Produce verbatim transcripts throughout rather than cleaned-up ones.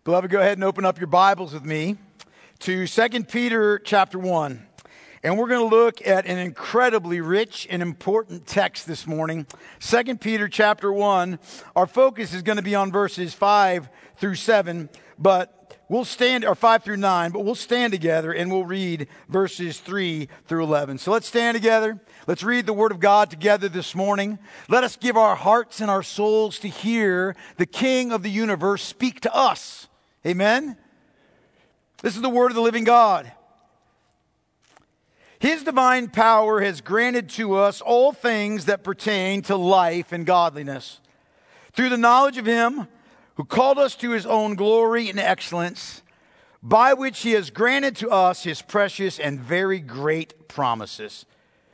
Beloved, go ahead and open up your Bibles with me to Second Peter chapter one. And we're going to look at an incredibly rich and important text this morning. Second Peter chapter one. Our focus is going to be on verses five through seven, but we'll stand, or five through nine, but we'll stand together and we'll read verses three through eleven. So let's stand together. Let's read the Word of God together this morning. Let us give our hearts and our souls to hear the King of the universe speak to us. Amen? This is the Word of the living God. His divine power has granted to us all things that pertain to life and godliness, through the knowledge of Him who called us to His own glory and excellence, by which He has granted to us His precious and very great promises,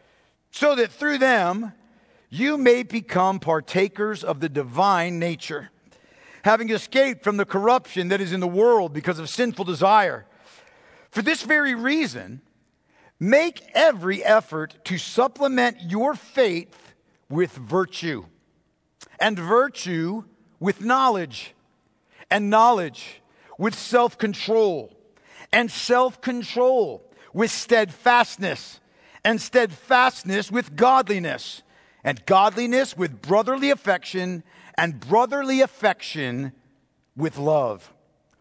so that through them you may become partakers of the divine nature, having escaped from the corruption that is in the world because of sinful desire. For this very reason, make every effort to supplement your faith with virtue, and virtue with knowledge, and knowledge with self-control, and self-control with steadfastness, and steadfastness with godliness, and godliness with brotherly affection, and brotherly affection with love.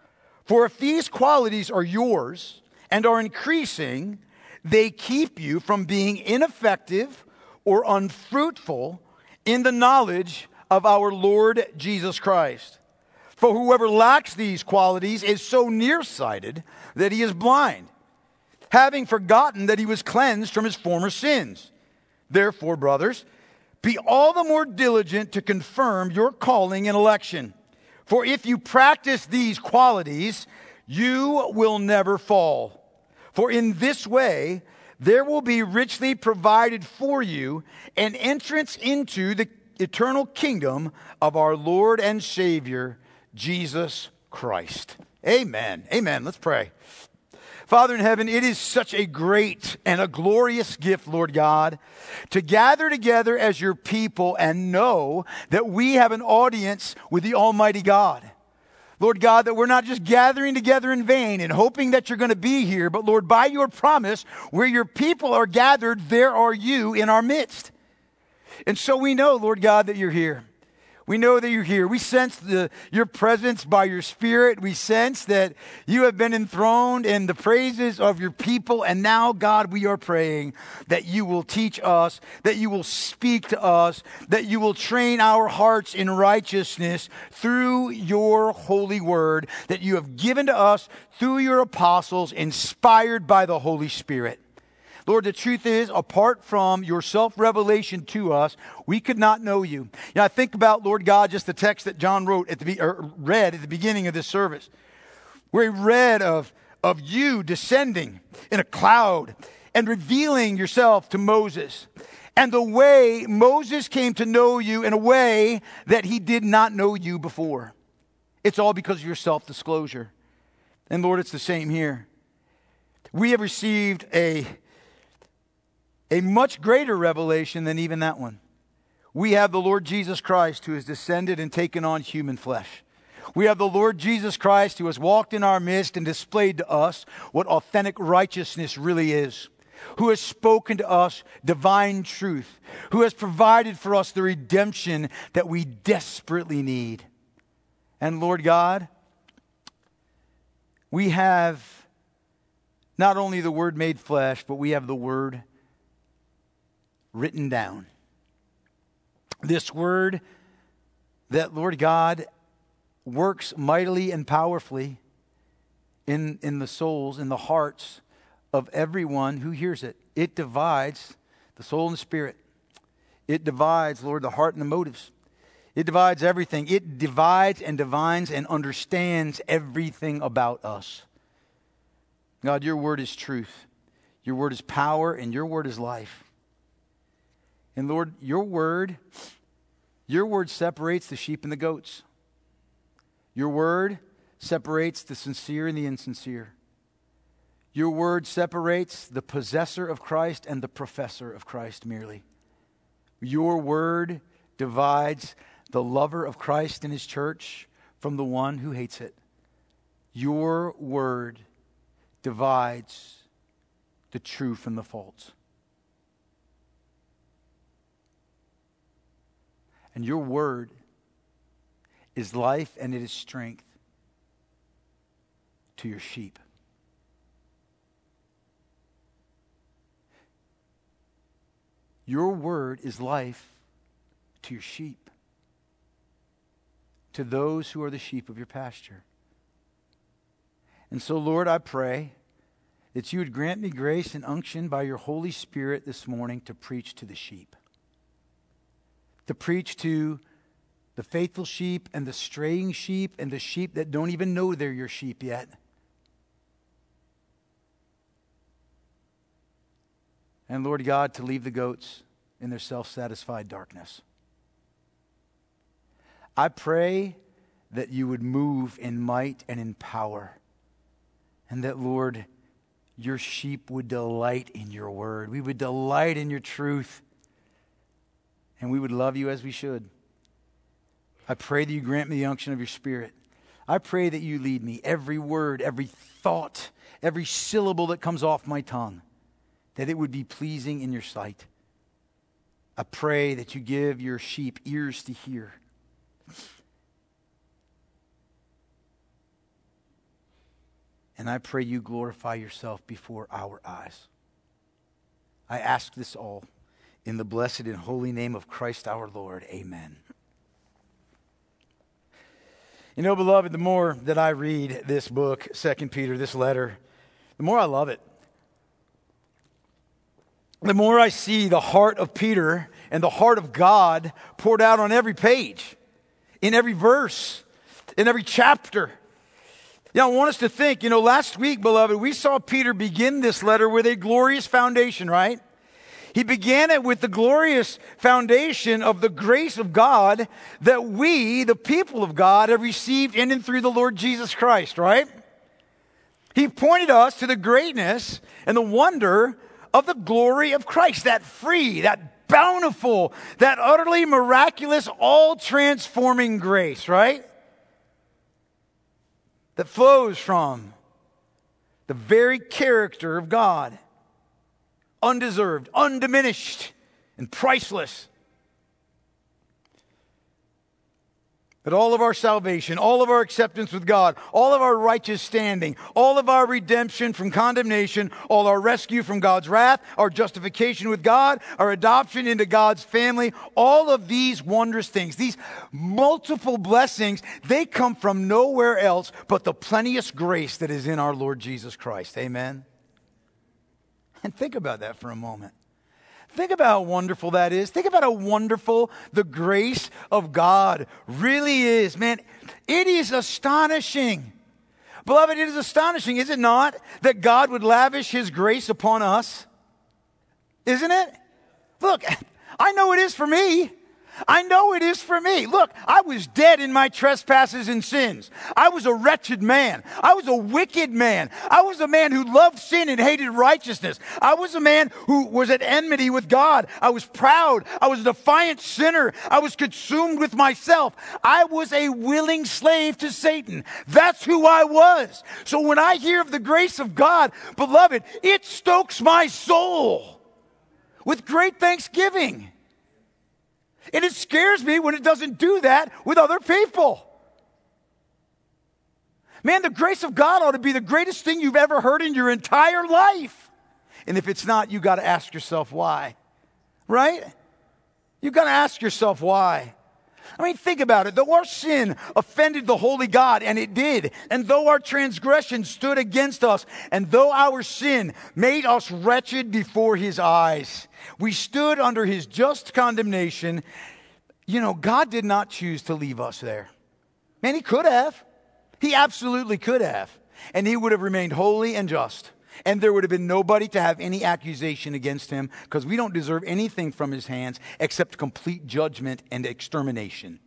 For if these qualities are yours and are increasing, they keep you from being ineffective or unfruitful in the knowledge of our Lord Jesus Christ. For whoever lacks these qualities is so nearsighted that he is blind, having forgotten that he was cleansed from his former sins. Therefore, brothers, be all the more diligent to confirm your calling and election. For if you practice these qualities, you will never fall. For in this way, there will be richly provided for you an entrance into the eternal kingdom of our Lord and Savior, Jesus Christ. Amen. Amen. Let's pray. Father in heaven, it is such a great and a glorious gift, Lord God, to gather together as your people and know that we have an audience with the Almighty God. Lord God, that we're not just gathering together in vain and hoping that you're going to be here, but Lord, by your promise, where your people are gathered, there are you in our midst. And so we know, Lord God, that you're here. We know that you're here. We sense the, your presence by your Spirit. We sense that you have been enthroned in the praises of your people. And now, God, we are praying that you will teach us, that you will speak to us, that you will train our hearts in righteousness through your holy word that you have given to us through your apostles, inspired by the Holy Spirit. Lord, the truth is, apart from your self-revelation to us, we could not know you. You know, I think about, Lord God, just the text that John wrote at the or read at the beginning of this service, where he read of, of you descending in a cloud and revealing yourself to Moses, and the way Moses came to know you in a way that he did not know you before. It's all because of your self-disclosure. And Lord, it's the same here. We have received a A much greater revelation than even that one. We have the Lord Jesus Christ who has descended and taken on human flesh. We have the Lord Jesus Christ who has walked in our midst and displayed to us what authentic righteousness really is, who has spoken to us divine truth, who has provided for us the redemption that we desperately need. And Lord God, we have not only the Word made flesh, but we have the Word written down. This word that, Lord God, works mightily and powerfully in, in the souls, in the hearts of everyone who hears it. It divides the soul and the spirit. It divides, Lord, the heart and the motives. It divides everything. It divides and divines and understands everything about us. God, your word is truth. Your word is power, and your word is life. And Lord, your word, your word separates the sheep and the goats. Your word separates the sincere and the insincere. Your word separates the possessor of Christ and the professor of Christ merely. Your word divides the lover of Christ and his church from the one who hates it. Your word divides the true from the false. And your word is life and it is strength to your sheep. Your word is life to your sheep, to those who are the sheep of your pasture. And so, Lord, I pray that you would grant me grace and unction by your Holy Spirit this morning to preach to the sheep. To preach to the faithful sheep and the straying sheep and the sheep that don't even know they're your sheep yet. And Lord God, to leave the goats in their self-satisfied darkness. I pray that you would move in might and in power. And that, Lord, your sheep would delight in your word. We would delight in your truth. And we would love you as we should. I pray that you grant me the unction of your Spirit. I pray that you lead me. Every word, every thought, every syllable that comes off my tongue, that it would be pleasing in your sight. I pray that you give your sheep ears to hear. And I pray you glorify yourself before our eyes. I ask this all in the blessed and holy name of Christ our Lord. Amen. You know, beloved, the more that I read this book, Second Peter, this letter, the more I love it. The more I see the heart of Peter and the heart of God poured out on every page, in every verse, in every chapter. Yeah, I want us to think, you know, last week, beloved, we saw Peter begin this letter with a glorious foundation, right? He began it with the glorious foundation of the grace of God that we, the people of God, have received in and through the Lord Jesus Christ, right? He pointed us to the greatness and the wonder of the glory of Christ, that free, that bountiful, that utterly miraculous, all-transforming grace, right? That flows from the very character of God. Undeserved, undiminished, and priceless. That all of our salvation, all of our acceptance with God, all of our righteous standing, all of our redemption from condemnation, all our rescue from God's wrath, our justification with God, our adoption into God's family, all of these wondrous things, these multiple blessings, they come from nowhere else but the plenteous grace that is in our Lord Jesus Christ. Amen? And think about that for a moment. Think about how wonderful that is. Think about how wonderful the grace of God really is. Man, it is astonishing. Beloved, it is astonishing, is it not, that God would lavish his grace upon us? Isn't it? Look, I know it is for me. I know it is for me. Look, I was dead in my trespasses and sins. I was a wretched man. I was a wicked man. I was a man who loved sin and hated righteousness. I was a man who was at enmity with God. I was proud. I was a defiant sinner. I was consumed with myself. I was a willing slave to Satan. That's who I was. So when I hear of the grace of God, beloved, it stokes my soul with great thanksgiving. And it scares me when it doesn't do that with other people. Man, the grace of God ought to be the greatest thing you've ever heard in your entire life. And if it's not, you've got to ask yourself why. Right? You've got to ask yourself why. I mean, think about it. Though our sin offended the holy God, and it did, and though our transgression stood against us, and though our sin made us wretched before his eyes, we stood under his just condemnation. You know, God did not choose to leave us there. Man, he could have. He absolutely could have. And he would have remained holy and just. And there would have been nobody to have any accusation against him, because we don't deserve anything from his hands except complete judgment and extermination.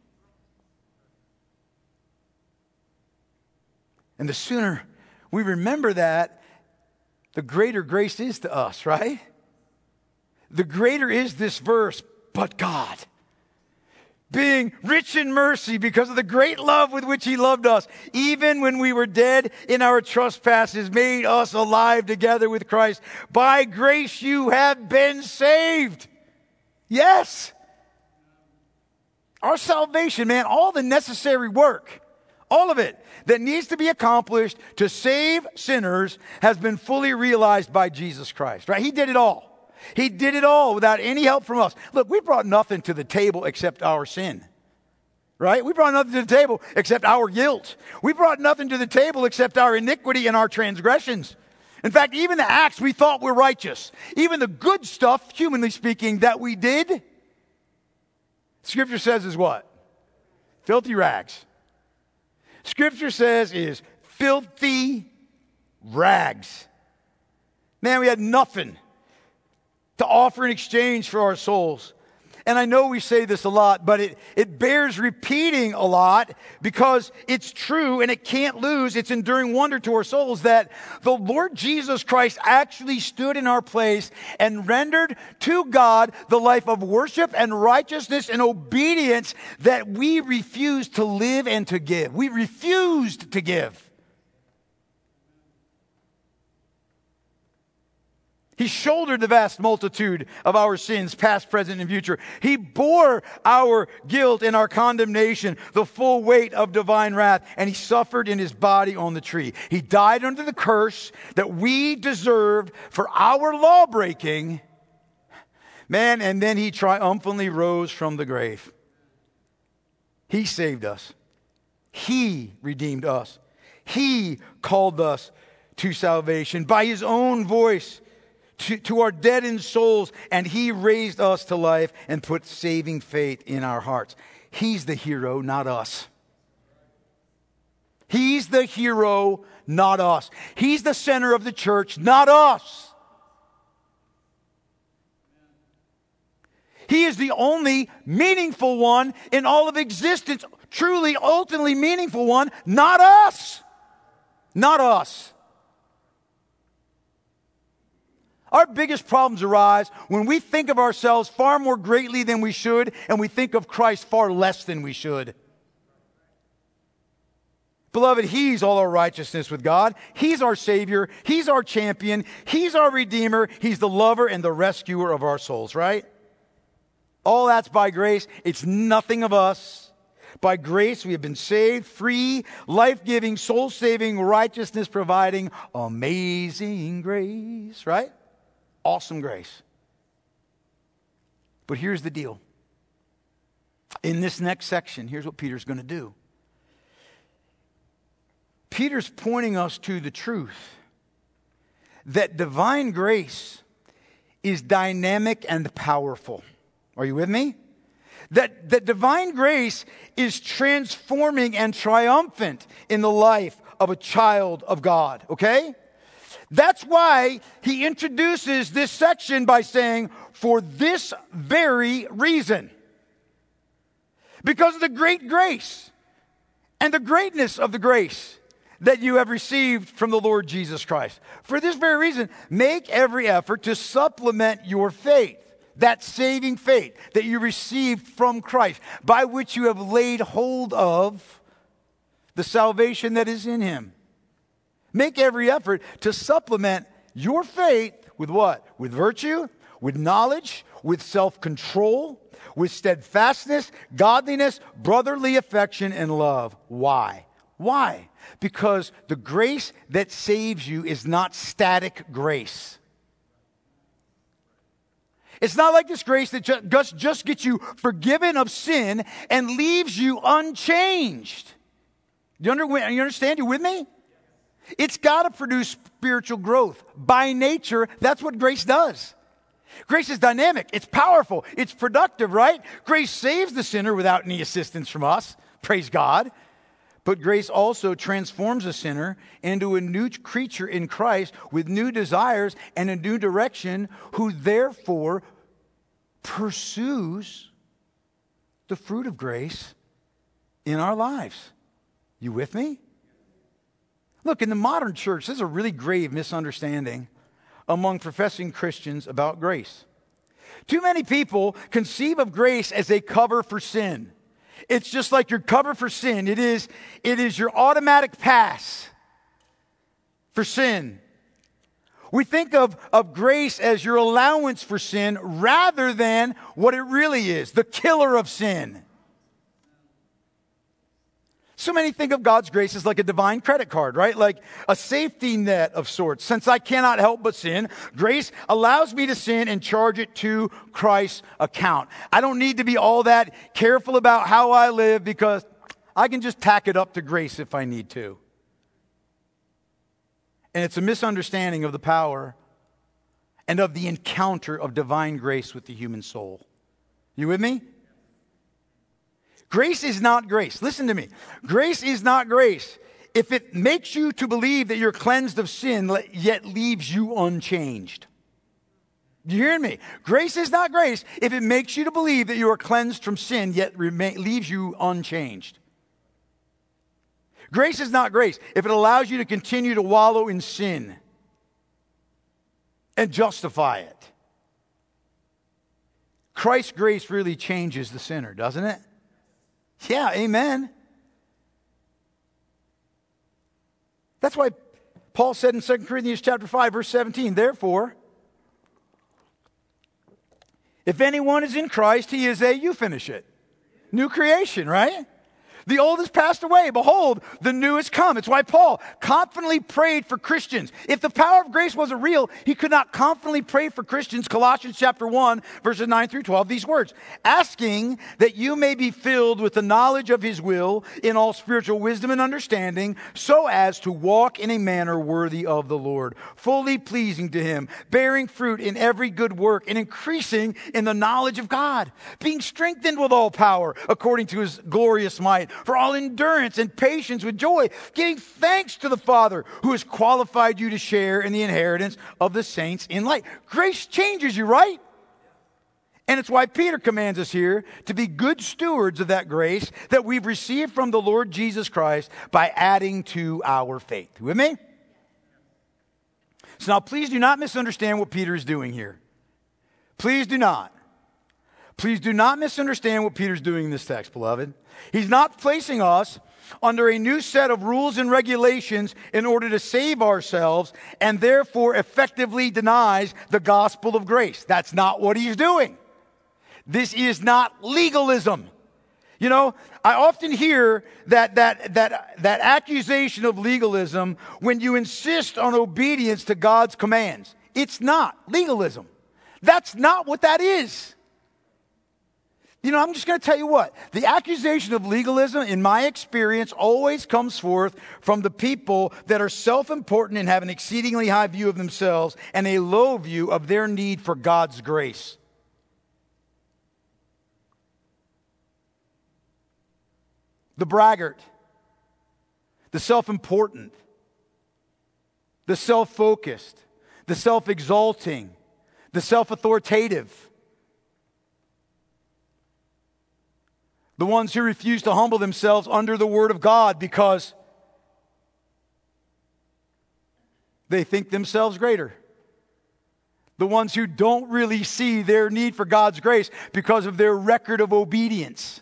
And the sooner we remember that, the greater grace is to us, right? The greater is this verse, but God. being rich in mercy because of the great love with which he loved us, even when we were dead in our trespasses, made us alive together with Christ. By grace you have been saved. Yes. Our salvation, man, all the necessary work, all of it that needs to be accomplished to save sinners has been fully realized by Jesus Christ, right? He did it all. He did it all without any help from us. Look, we brought nothing to the table except our sin, right? We brought nothing to the table except our guilt. We brought nothing to the table except our iniquity and our transgressions. In fact, even the acts we thought were righteous, even the good stuff, humanly speaking, that we did, Scripture says is what? Filthy rags. Scripture says is filthy rags. Man, we had nothing to offer in exchange for our souls. And I know we say this a lot, but it, it bears repeating a lot because it's true and it can't lose its enduring wonder to our souls that the Lord Jesus Christ actually stood in our place and rendered to God the life of worship and righteousness and obedience that we refused to live and to give. We refused to give. He shouldered the vast multitude of our sins, past, present, and future. He bore our guilt and our condemnation, the full weight of divine wrath, and he suffered in his body on the tree. He died under the curse that we deserved for our law breaking. Man, and then he triumphantly rose from the grave. He saved us. He redeemed us. He called us to salvation by his own voice. To, to our deadened souls, and he raised us to life and put saving faith in our hearts. He's the hero, not us. He's the hero, not us. He's the center of the church, not us. He is the only meaningful one in all of existence, truly, ultimately meaningful one, not us. Not us. Our biggest problems arise when we think of ourselves far more greatly than we should, and we think of Christ far less than we should. Beloved, he's all our righteousness with God. He's our Savior. He's our champion. He's our Redeemer. He's the lover and the rescuer of our souls, right? All that's by grace. It's nothing of us. By grace, we have been saved, free, life-giving, soul-saving, righteousness-providing, amazing grace, right? Awesome grace. But here's the deal. In this next section, here's what Peter's going to do. Peter's pointing us to the truth that divine grace is dynamic and powerful. Are you with me? That, that divine grace is transforming and triumphant in the life of a child of God, okay? That's why he introduces this section by saying, for this very reason. Because of the great grace and the greatness of the grace that you have received from the Lord Jesus Christ. For this very reason, make every effort to supplement your faith, that saving faith that you received from Christ, by which you have laid hold of the salvation that is in him. Make every effort to supplement your faith with what? With virtue, with knowledge, with self-control, with steadfastness, godliness, brotherly affection, and love. Why? Why? Because the grace that saves you is not static grace. It's not like this grace that just, just gets you forgiven of sin and leaves you unchanged. You, under, you understand? You with me? It's got to produce spiritual growth. By nature, that's what grace does. Grace is dynamic. It's powerful. It's productive, right? Grace saves the sinner without any assistance from us. Praise God. But grace also transforms a sinner into a new creature in Christ with new desires and a new direction, who therefore pursues the fruit of grace in our lives. You with me? Look, in the modern church, there's a really grave misunderstanding among professing Christians about grace. Too many people conceive of grace as a cover for sin. It's just like your cover for sin. It is, it is your automatic pass for sin. We think of, of grace as your allowance for sin rather than what it really is, the killer of sin. So many think of God's grace as like a divine credit card, right? Like a safety net of sorts. Since I cannot help but sin, grace allows me to sin and charge it to Christ's account. I don't need to be all that careful about how I live because I can just tack it up to grace if I need to. And it's a misunderstanding of the power and of the encounter of divine grace with the human soul. You with me? Grace is not grace. Listen to me. Grace is not grace if it makes you to believe that you're cleansed of sin, yet leaves you unchanged. You hearing me? Grace is not grace if it makes you to believe that you are cleansed from sin, yet remain, leaves you unchanged. Grace is not grace if it allows you to continue to wallow in sin and justify it. Christ's grace really changes the sinner, doesn't it? Yeah, amen. That's why Paul said in Second Corinthians chapter five, verse seventeen, therefore, if anyone is in Christ, he is a, you finish it, new creation, right? The old has passed away. Behold, the new has come. It's why Paul confidently prayed for Christians. If the power of grace wasn't real, he could not confidently pray for Christians. Colossians chapter one, verses nine through twelve, these words, asking that you may be filled with the knowledge of his will in all spiritual wisdom and understanding, so as to walk in a manner worthy of the Lord, fully pleasing to him, bearing fruit in every good work and increasing in the knowledge of God, being strengthened with all power according to his glorious might, for all endurance and patience with joy, giving thanks to the Father who has qualified you to share in the inheritance of the saints in light. Grace changes you, right? And it's why Peter commands us here to be good stewards of that grace that we've received from the Lord Jesus Christ by adding to our faith. You with me? So now please do not misunderstand what Peter is doing here. Please do not. Please do not misunderstand what Peter's doing in this text, beloved. He's not placing us under a new set of rules and regulations in order to save ourselves and therefore effectively denies the gospel of grace. That's not what he's doing. This is not legalism. You know, I often hear that, that, that, that accusation of legalism when you insist on obedience to God's commands. It's not legalism. That's not what that is. You know, I'm just going to tell you what. The accusation of legalism, in my experience, always comes forth from the people that are self-important and have an exceedingly high view of themselves and a low view of their need for God's grace. The braggart, the self-important, the self-focused, the self-exalting, the self-authoritative. The ones who refuse to humble themselves under the word of God because they think themselves greater. The ones who don't really see their need for God's grace because of their record of obedience.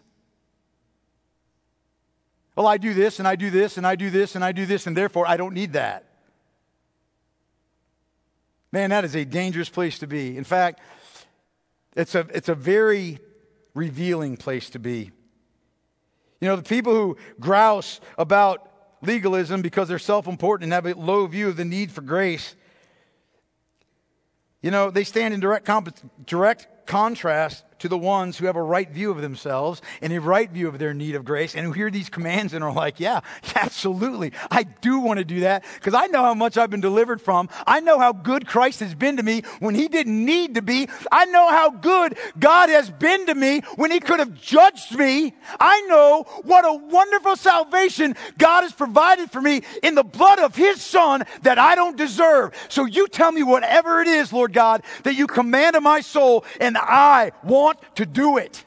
Well, I do this and I do this and I do this and I do this and therefore I don't need that. Man, that is a dangerous place to be. In fact, it's a, it's a very revealing place to be. You know, the people who grouse about legalism because they're self-important and have a low view of the need for grace, you know, they stand in direct comp- direct contrast to the ones who have a right view of themselves and a right view of their need of grace and who hear these commands and are like, yeah, absolutely. I do want to do that because I know how much I've been delivered from. I know how good Christ has been to me when he didn't need to be. I know how good God has been to me when he could have judged me. I know what a wonderful salvation God has provided for me in the blood of his son that I don't deserve. So you tell me whatever it is, Lord God, that you command of my soul and I want to do it.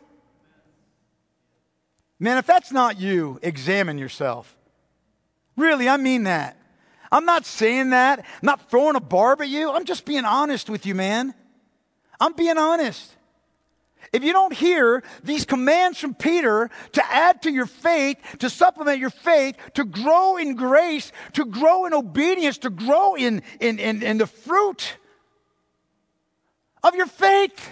Man, if that's not you, examine yourself. Really, I mean that. I'm not saying that. I'm not throwing a barb at you. I'm just being honest with you, man. I'm being honest. if you don't hear these commands from Peter to add to your faith, to supplement your faith, to grow in grace, to grow in obedience, to grow in, in, in, in the fruit of your faith,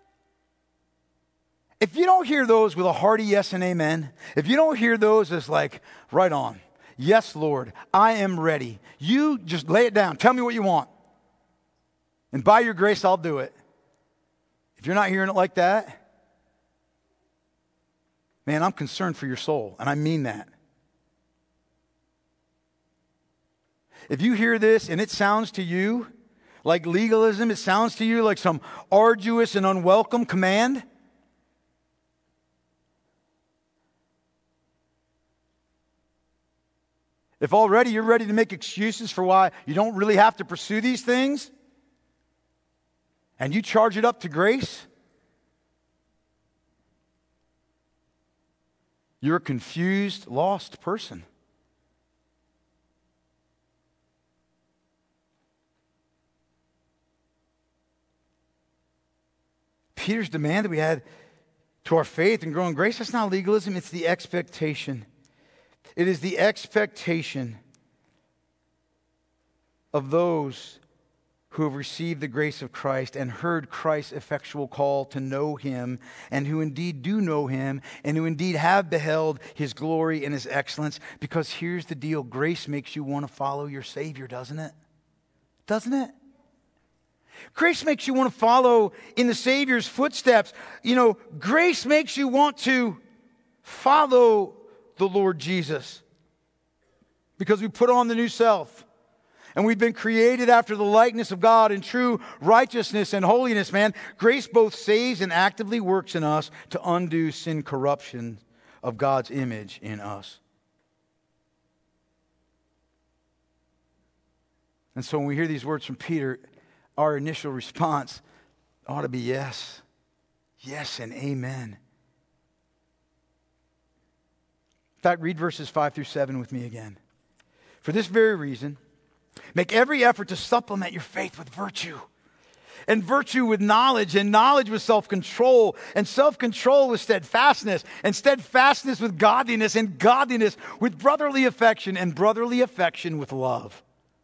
if you don't hear those with a hearty yes and amen, if you don't hear those as like, right on, yes, Lord, I am ready. You just lay it down. Tell me what you want. And by your grace, I'll do it. If you're not hearing it like that, man, I'm concerned for your soul, and I mean that. If you hear this and it sounds to you like legalism, it sounds to you like some arduous and unwelcome command, if already you're ready to make excuses for why you don't really have to pursue these things, and you charge it up to grace, you're a confused, lost person. Peter's demand that we had to our faith and grow in grace, that's not legalism, it's the expectation. It is the expectation of those who have received the grace of Christ and heard Christ's effectual call to know Him, and who indeed do know Him, and who indeed have beheld His glory and His excellence. Because here's the deal, grace makes you want to follow your Savior, doesn't it? Doesn't it? Grace makes you want to follow in the Savior's footsteps. You know, grace makes you want to follow the Lord Jesus, because we put on the new self. And we've been created after the likeness of God in true righteousness and holiness, man. Grace both saves and actively works in us to undo sin corruption of God's image in us. And so when we hear these words from Peter, our initial response ought to be yes. Yes and amen. In fact, read verses five through seven with me again. For this very reason, make every effort to supplement your faith with virtue, and virtue with knowledge, and knowledge with self-control, and self-control with steadfastness, and steadfastness with godliness, and godliness with brotherly affection, and brotherly affection with love.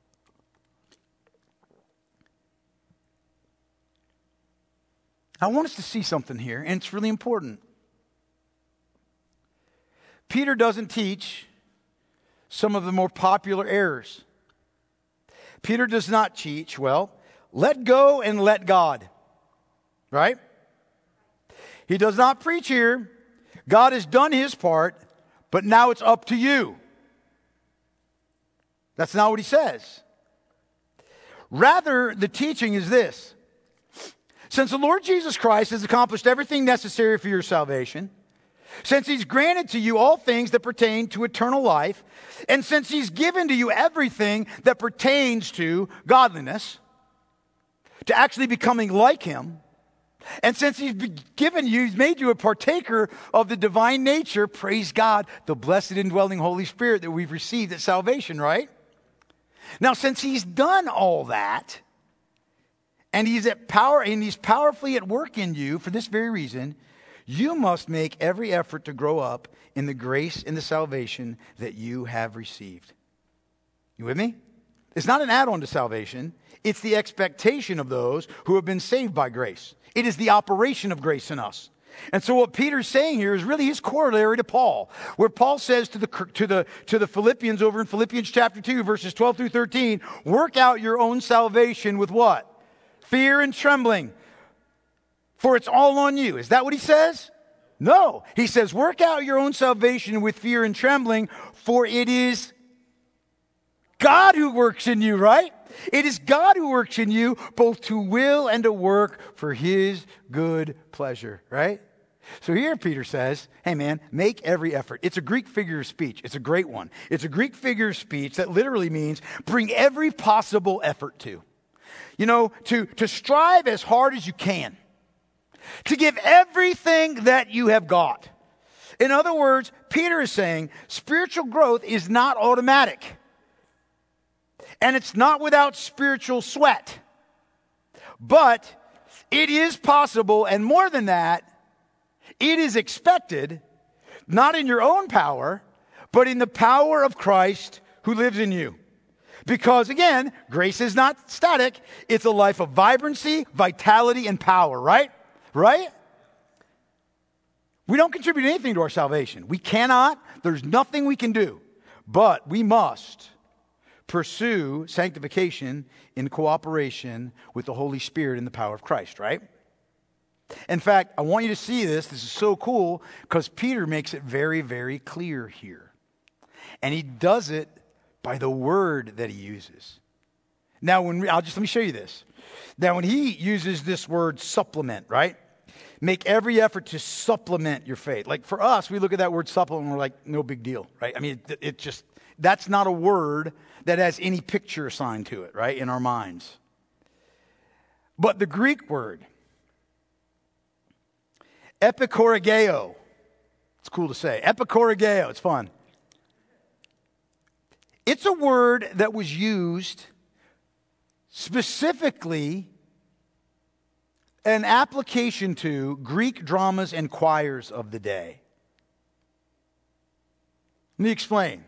I want us to see something here, and it's really important. Peter doesn't teach some of the more popular errors. Peter does not teach, well, let go and let God. Right? He does not preach here, God has done His part, but now it's up to you. That's not what he says. Rather, the teaching is this. Since the Lord Jesus Christ has accomplished everything necessary for your salvation, since He's granted to you all things that pertain to eternal life, and since He's given to you everything that pertains to godliness, to actually becoming like Him, and since He's given you, He's made you a partaker of the divine nature, praise God, the blessed indwelling Holy Spirit that we've received at salvation, right? Now, since He's done all that, and He's at power, and He's powerfully at work in you for this very reason, you must make every effort to grow up in the grace and the salvation that you have received. You with me? It's not an add-on to salvation. It's the expectation of those who have been saved by grace. It is the operation of grace in us. And so what Peter's saying here is really his corollary to Paul, where Paul says to the, to the, to the Philippians over in Philippians chapter two, verses twelve through thirteen, work out your own salvation with what? Fear and trembling. For it's all on you. Is that what he says? No. He says, work out your own salvation with fear and trembling, for it is God who works in you, right? It is God who works in you both to will and to work for His good pleasure, right? So here Peter says, hey man, make every effort. It's a Greek figure of speech. It's a great one. It's a Greek figure of speech that literally means bring every possible effort to. You know, to, to strive as hard as you can. To give everything that you have got. In other words, Peter is saying spiritual growth is not automatic. And it's not without spiritual sweat. But it is possible, and more than that, It is expected, not in your own power, but in the power of Christ who lives in you. Because again, grace is not static. It's a life of vibrancy, vitality, and power, right? Right? We don't contribute anything to our salvation. We cannot. There's nothing we can do. But we must pursue sanctification in cooperation with the Holy Spirit and the power of Christ, right? In fact, I want you to see this. This is so cool because Peter makes it very, very clear here. And he does it by the word that he uses. Now, when we, I'll just let me show you this. Now, when he uses this word supplement, right? Make every effort to supplement your faith. Like for us, we look at that word supplement and we're like, no big deal, right? I mean, it, it just, that's not a word that has any picture assigned to it, right? In our minds. But the Greek word, epikorageo. It's cool to say. Epikorageo. It's fun. It's a word that was used specifically an application to Greek dramas and choirs of the day. Let me explain.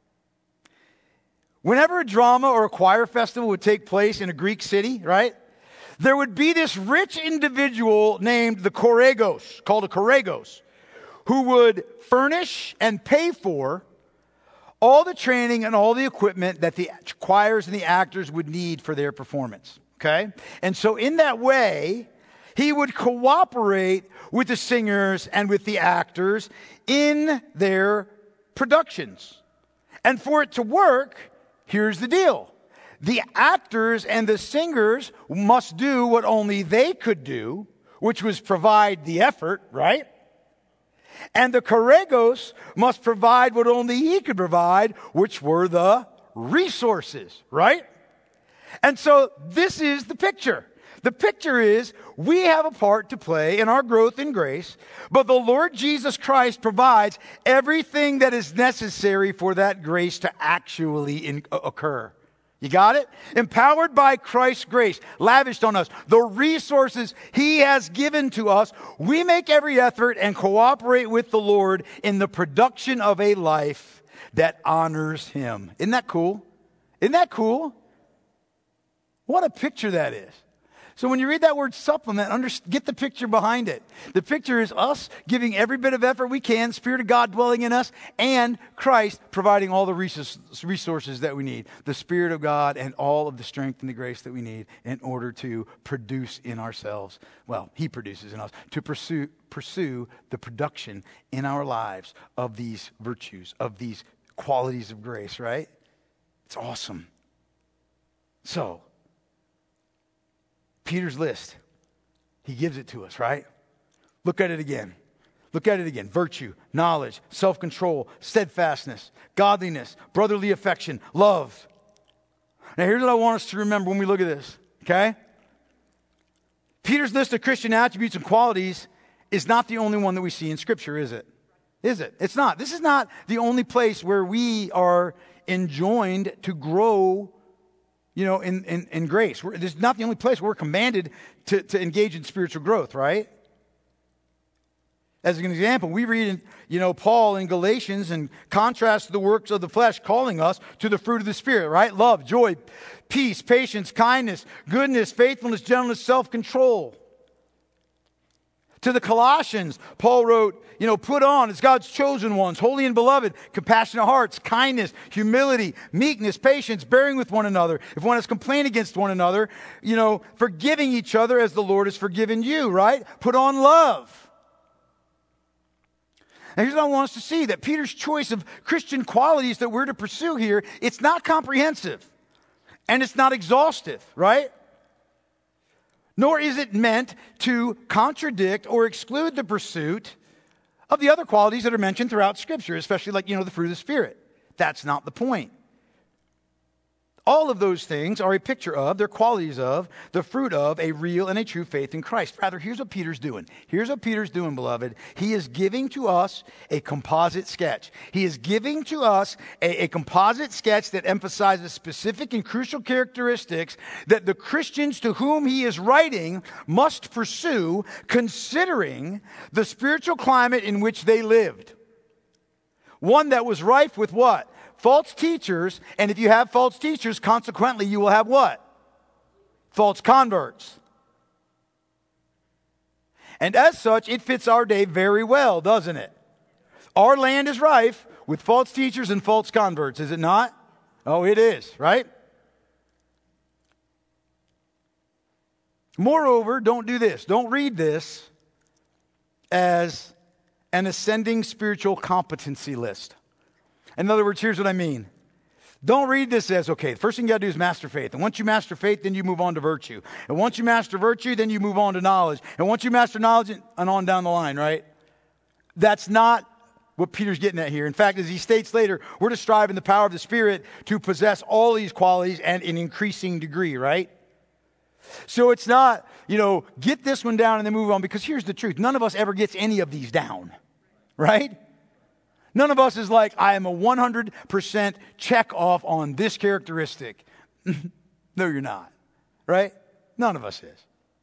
Whenever a drama or a choir festival would take place in a Greek city, right? There would be this rich individual named the choregos, called a choregos, who would furnish and pay for all the training and all the equipment that the choirs and the actors would need for their performance, okay? And so in that way, he would cooperate with the singers and with the actors in their productions. And for it to work, here's the deal. The actors and the singers must do what only they could do, which was provide the effort, right? And the choregos must provide what only he could provide, which were the resources, right? And so this is the picture. The picture is we have a part to play in our growth in grace, but the Lord Jesus Christ provides everything that is necessary for that grace to actually in, occur. You got it? Empowered by Christ's grace, lavished on us, the resources he has given to us, we make every effort and cooperate with the Lord in the production of a life that honors him. Isn't that cool? Isn't that cool? What a picture that is. So when you read that word supplement, under, get the picture behind it. The picture is us giving every bit of effort we can, Spirit of God dwelling in us, and Christ providing all the resources that we need. The Spirit of God and all of the strength and the grace that we need in order to produce in ourselves. Well, he produces in us. To pursue, pursue the production in our lives of these virtues, of these qualities of grace, right? It's awesome. So, Peter's list, he gives it to us, right? Look at it again. Look at it again. Virtue, knowledge, self-control, steadfastness, godliness, brotherly affection, love. Now here's what I want us to remember when we look at this, okay? Peter's list of Christian attributes and qualities is not the only one that we see in Scripture, is it? Is it? It's not. This is not the only place where we are enjoined to grow, you know, in, in, in grace. We're, this is not the only place where we're commanded to, to engage in spiritual growth, right? As an example, we read, in, you know, Paul in Galatians and contrast the works of the flesh calling us to the fruit of the Spirit, right? Love, joy, peace, patience, kindness, goodness, faithfulness, gentleness, self-control. To the Colossians, Paul wrote, you know, put on as God's chosen ones, holy and beloved, compassionate hearts, kindness, humility, meekness, patience, bearing with one another. If one has complained against one another, you know, forgiving each other as the Lord has forgiven you, right? Put on love. And here's what I want us to see, that Peter's choice of Christian qualities that we're to pursue here, it's not comprehensive and it's not exhaustive, right? Nor is it meant to contradict or exclude the pursuit of the other qualities that are mentioned throughout Scripture, especially like, you know, the fruit of the Spirit. That's not the point. All of those things are a picture of, they're qualities of, the fruit of a real and a true faith in Christ. Rather, here's what Peter's doing. Here's what Peter's doing, beloved. He is giving to us a composite sketch. He is giving to us a, a composite sketch that emphasizes specific and crucial characteristics that the Christians to whom he is writing must pursue, considering the spiritual climate in which they lived. One that was rife with what? False teachers, and if you have false teachers, consequently, you will have what? False converts. And as such, it fits our day very well, doesn't it? Our land is rife with false teachers and false converts, is it not? Oh, it is, right? Moreover, don't do this. Don't read this as an ascending spiritual competency list. In other words, here's what I mean. Don't read this as, okay, the first thing you got to do is master faith. And once you master faith, then you move on to virtue. And once you master virtue, then you move on to knowledge. And once you master knowledge, and on down the line, right? That's not what Peter's getting at here. In fact, as he states later, we're to strive in the power of the Spirit to possess all these qualities and in increasing degree, right? So it's not, you know, get this one down and then move on. Because here's the truth. None of us ever gets any of these down, right? None of us is like, I am a one hundred percent check off on this characteristic. No, you're not. Right? None of us is.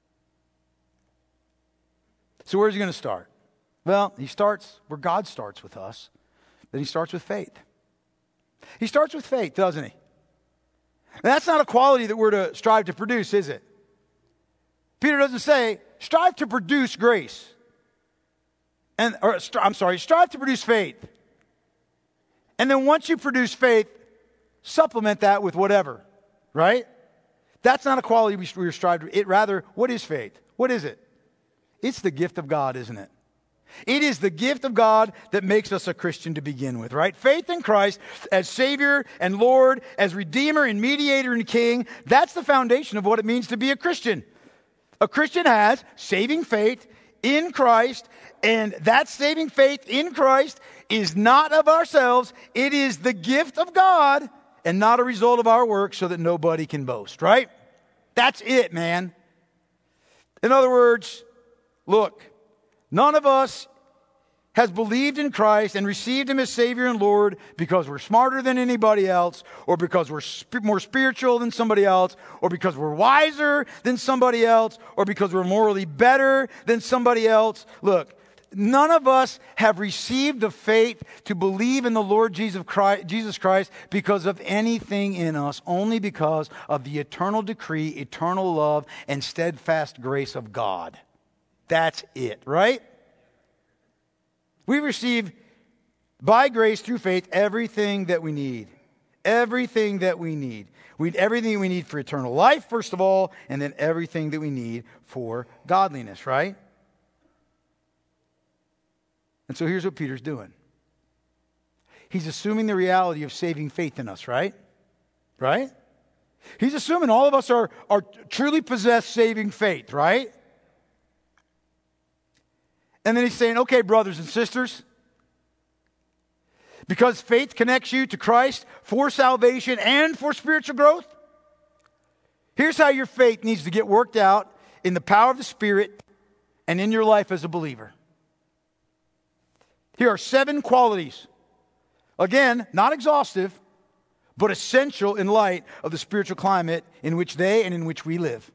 So where's he going to start? Well, he starts where God starts with us. Then he starts with faith. He starts with faith, doesn't he? And that's not a quality that we're to strive to produce, is it? Peter doesn't say, strive to produce grace. And, or, I'm sorry, strive to produce faith. And then once you produce faith, supplement that with whatever, right? That's not a quality we, we strive to. It rather, what is faith? What is it? It's the gift of God, isn't it? It is the gift of God that makes us a Christian to begin with, right? Faith in Christ as Savior and Lord, as Redeemer and Mediator and King, that's the foundation of what it means to be a Christian. A Christian has saving faith in Christ, and that saving faith in Christ is not of ourselves. It is the gift of God and not a result of our work so that nobody can boast, right? That's it, man. In other words, look, none of us has believed in Christ and received Him as Savior and Lord because we're smarter than anybody else, or because we're sp- more spiritual than somebody else, or because we're wiser than somebody else, or because we're morally better than somebody else. Look, none of us have received the faith to believe in the Lord Jesus Christ, Jesus Christ because of anything in us, only because of the eternal decree, eternal love, and steadfast grace of God. That's it, right? We receive by grace through faith everything that we need. Everything that we need. We everything we need for eternal life, first of all, and then everything that we need for godliness, right? And so here's what Peter's doing. He's assuming the reality of saving faith in us, right? Right? He's assuming all of us are, are truly possess saving faith, right? And then he's saying, okay, brothers and sisters, because faith connects you to Christ for salvation and for spiritual growth, here's how your faith needs to get worked out in the power of the Spirit and in your life as a believer. Here are seven qualities. Again, not exhaustive, but essential in light of the spiritual climate in which they and in which we live.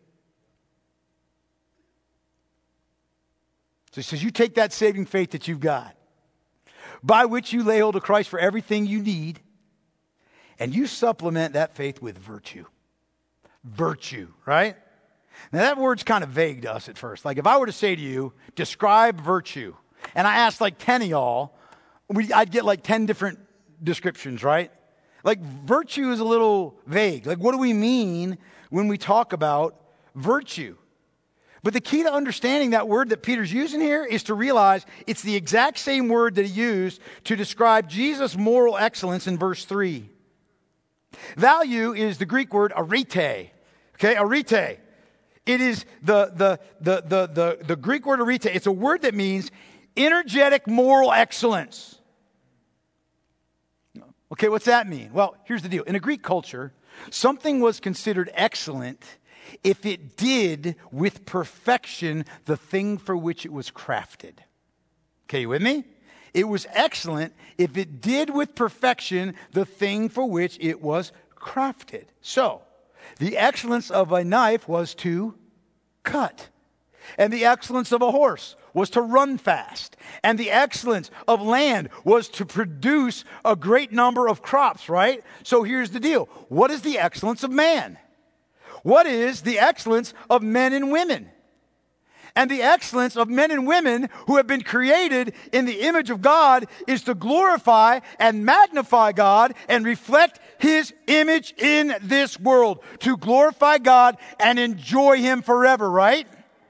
So he says, you take that saving faith that you've got, by which you lay hold of Christ for everything you need, and you supplement that faith with virtue. Virtue, right? Now that word's kind of vague to us at first. Like if I were to say to you, describe virtue, and I asked like ten of y'all, we, I'd get like ten different descriptions, right? Like virtue is a little vague. Like what do we mean when we talk about virtue? But the key to understanding that word that Peter's using here is to realize it's the exact same word that he used to describe Jesus' moral excellence in verse three. Value is the Greek word arete. Okay, arete. It is the, the, the, the, the, the Greek word arete. It's a word that means energetic moral excellence. Okay, what's that mean? Well, here's the deal. In a Greek culture, something was considered excellent if it did with perfection the thing for which it was crafted. Okay, you with me? It was excellent if it did with perfection the thing for which it was crafted. So, the excellence of a knife was to cut. And the excellence of a horse was to run fast. And the excellence of land was to produce a great number of crops, right? So here's the deal. What is the excellence of man? What is the excellence of men and women? And the excellence of men and women who have been created in the image of God is to glorify and magnify God and reflect His image in this world. To glorify God and enjoy Him forever, right?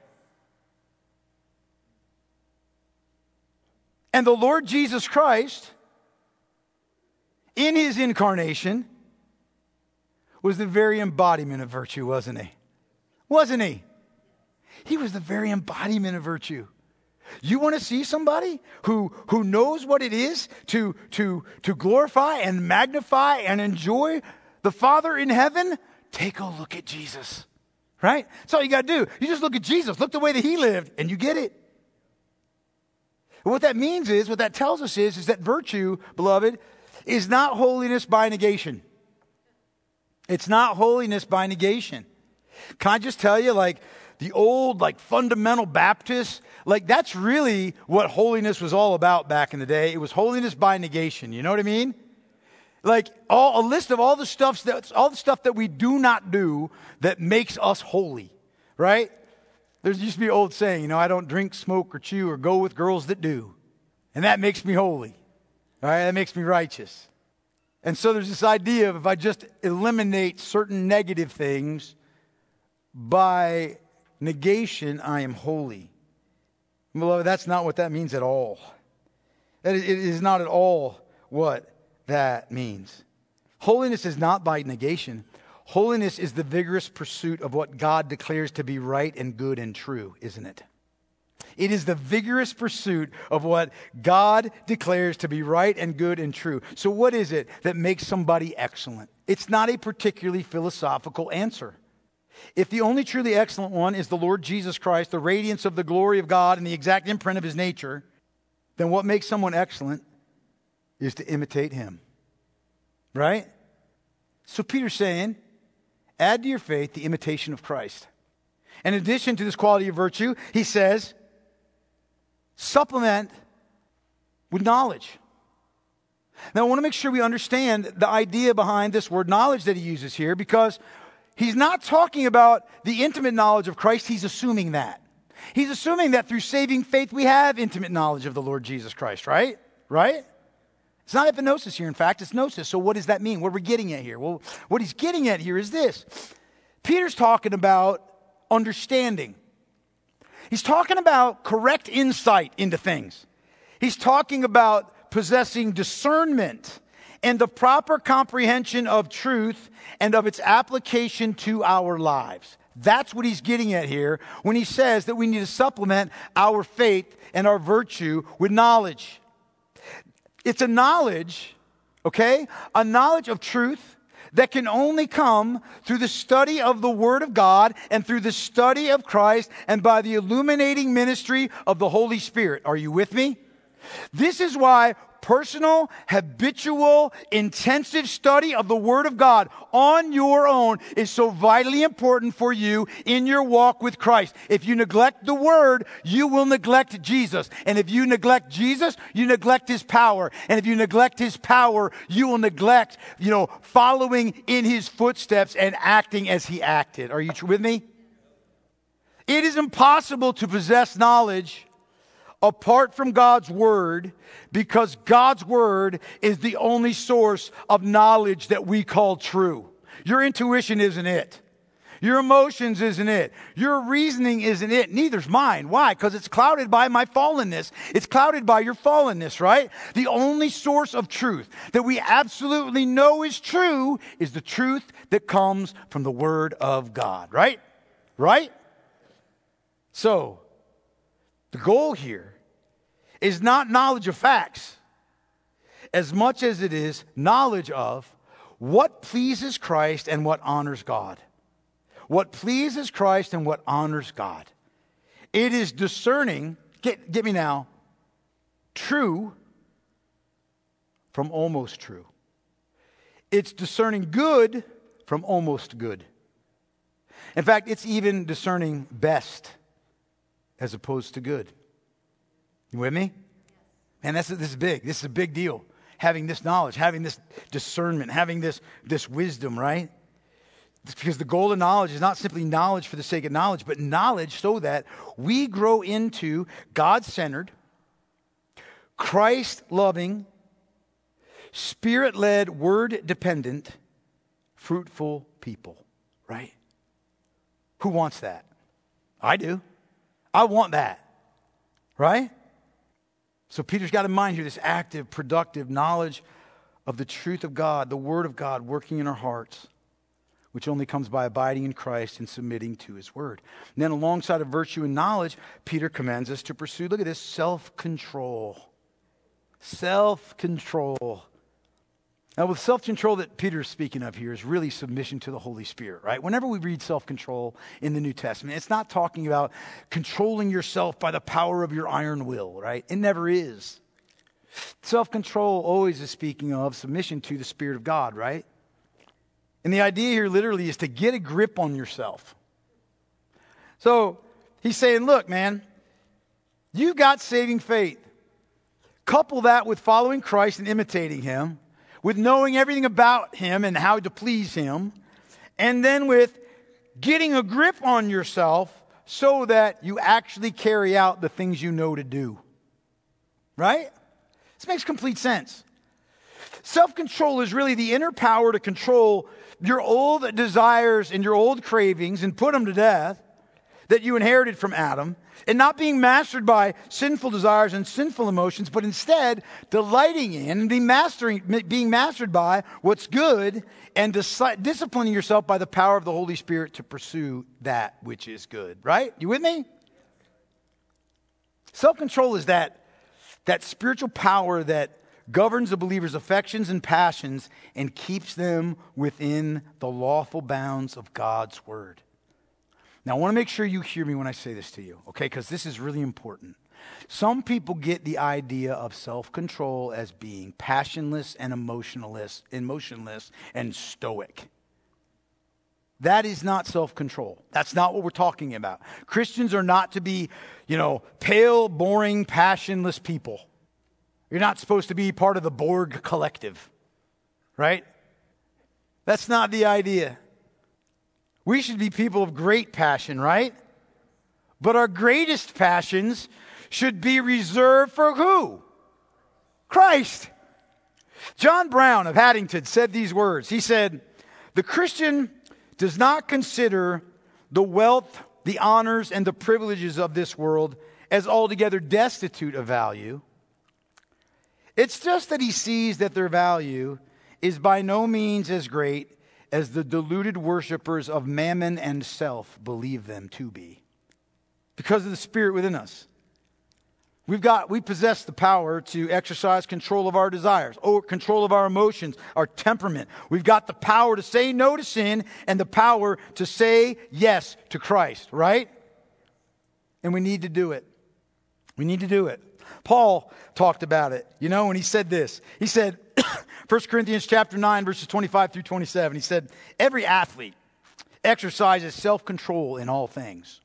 And the Lord Jesus Christ, in His incarnation, was the very embodiment of virtue, wasn't He? Wasn't He? He was the very embodiment of virtue. You want to see somebody who, who knows what it is to, to, to glorify and magnify and enjoy the Father in heaven? Take a look at Jesus, right? That's all you got to do. You just look at Jesus. Look the way that He lived, and you get it. And what that means is, what that tells us is, is that virtue, beloved, is not holiness by negation. It's not holiness by negation. Can I just tell you, like, the old, like, fundamental Baptists, like, that's really what holiness was all about back in the day. It was holiness by negation. You know what I mean? Like, all, a list of all the stuff that, all the stuff that we do not do that makes us holy, right? There used to be an old saying, you know, I don't drink, smoke, or chew, or go with girls that do. And that makes me holy. All right, that makes me righteous. And so there's this idea of if I just eliminate certain negative things, by negation, I am holy. Beloved, that's not what that means at all. That it is not at all what that means. Holiness is not by negation. Holiness is the vigorous pursuit of what God declares to be right and good and true, isn't it? It is the vigorous pursuit of what God declares to be right and good and true. So what is it that makes somebody excellent? It's not a particularly philosophical answer. If the only truly excellent one is the Lord Jesus Christ, the radiance of the glory of God and the exact imprint of His nature, then what makes someone excellent is to imitate Him. Right? So Peter's saying, add to your faith the imitation of Christ. In addition to this quality of virtue, he says, supplement with knowledge. Now I want to make sure we understand the idea behind this word knowledge that he uses here, because he's not talking about the intimate knowledge of Christ. He's assuming that. He's assuming that through saving faith we have intimate knowledge of the Lord Jesus Christ, right? Right? It's not epignosis here, in fact, it's gnosis. So what does that mean? What are we getting at here? Well, what he's getting at here is this. Peter's talking about understanding. He's talking about correct insight into things. He's talking about possessing discernment and the proper comprehension of truth and of its application to our lives. That's what he's getting at here when he says that we need to supplement our faith and our virtue with knowledge. It's a knowledge, okay, a knowledge of truth that can only come through the study of the Word of God and through the study of Christ and by the illuminating ministry of the Holy Spirit. Are you with me? This is why personal, habitual, intensive study of the Word of God on your own is so vitally important for you in your walk with Christ. If you neglect the Word, you will neglect Jesus. And if you neglect Jesus, you neglect His power. And if you neglect His power, you will neglect, you know, following in His footsteps and acting as He acted. Are you with me? It is impossible to possess knowledge apart from God's Word, because God's Word is the only source of knowledge that we call true. Your intuition isn't it. Your emotions isn't it. Your reasoning isn't it. Neither's mine. Why? Because it's clouded by my fallenness. It's clouded by your fallenness, right? The only source of truth that we absolutely know is true is the truth that comes from the Word of God, right? Right? So, the goal here is not knowledge of facts as much as it is knowledge of what pleases Christ and what honors God. What pleases Christ and what honors God. It is discerning, get, get me now, true from almost true. It's discerning good from almost good. In fact, it's even discerning best as opposed to good. You with me? Man, that's, this is big. This is a big deal. Having this knowledge, having this discernment, having this, this wisdom, right? It's because the goal of knowledge is not simply knowledge for the sake of knowledge, but knowledge so that we grow into God-centered, Christ-loving, Spirit-led, word-dependent, fruitful people, right? Who wants that? I do. I want that, right? So Peter's got in mind here this active, productive knowledge of the truth of God, the Word of God working in our hearts, which only comes by abiding in Christ and submitting to His Word. And then alongside of virtue and knowledge, Peter commands us to pursue, look at this, self-control. Self-control. Now, with self-control that Peter is speaking of here is really submission to the Holy Spirit, right? Whenever we read self-control in the New Testament, it's not talking about controlling yourself by the power of your iron will, right? It never is. Self-control always is speaking of submission to the Spirit of God, right? And the idea here literally is to get a grip on yourself. So he's saying, look, man, you've got saving faith. Couple that with following Christ and imitating Him, with knowing everything about Him and how to please Him, and then with getting a grip on yourself so that you actually carry out the things you know to do. Right? This makes complete sense. Self-control is really the inner power to control your old desires and your old cravings and put them to death that you inherited from Adam, and not being mastered by sinful desires and sinful emotions, but instead delighting in and being, mastering, being mastered by what's good and dis- disciplining yourself by the power of the Holy Spirit to pursue that which is good. Right? You with me? Self-control is that, that spiritual power that governs the believer's affections and passions and keeps them within the lawful bounds of God's Word. Now, I want to make sure you hear me when I say this to you, okay? Because this is really important. Some people get the idea of self-control as being passionless and emotionless, emotionless and stoic. That is not self-control. That's not what we're talking about. Christians are not to be, you know, pale, boring, passionless people. You're not supposed to be part of the Borg collective, right? That's not the idea. We should be people of great passion, right? But our greatest passions should be reserved for who? Christ. John Brown of Haddington said these words. He said, "The Christian does not consider the wealth, the honors, and the privileges of this world as altogether destitute of value. It's just that he sees that their value is by no means as great as the deluded worshipers of mammon and self believe them to be. Because of the Spirit within us. We've got, we possess the power to exercise control of our desires, or control of our emotions, our temperament. We've got the power to say no to sin and the power to say yes to Christ, right? And we need to do it. We need to do it. Paul talked about it, you know, when he said this. He said, First Corinthians chapter nine, verses twenty-five through twenty-seven, he said, every athlete exercises self-control in all things.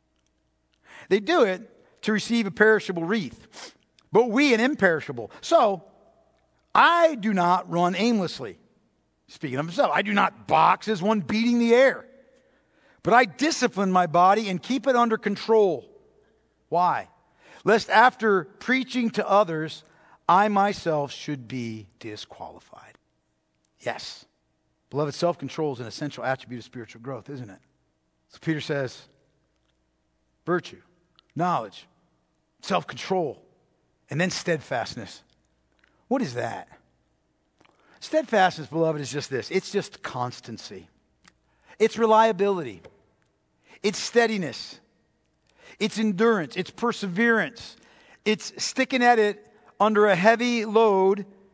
They do it to receive a perishable wreath, but we an imperishable. So, I do not run aimlessly. Speaking of himself, I do not box as one beating the air, but I discipline my body and keep it under control. Why? Lest after preaching to others, I myself should be disqualified. Yes. Beloved, self-control is an essential attribute of spiritual growth, isn't it? So Peter says, virtue, knowledge, self-control, and then steadfastness. What is that? Steadfastness, beloved, is just this. It's just constancy. It's reliability. It's steadiness. It's endurance. It's perseverance. It's sticking at it under a heavy load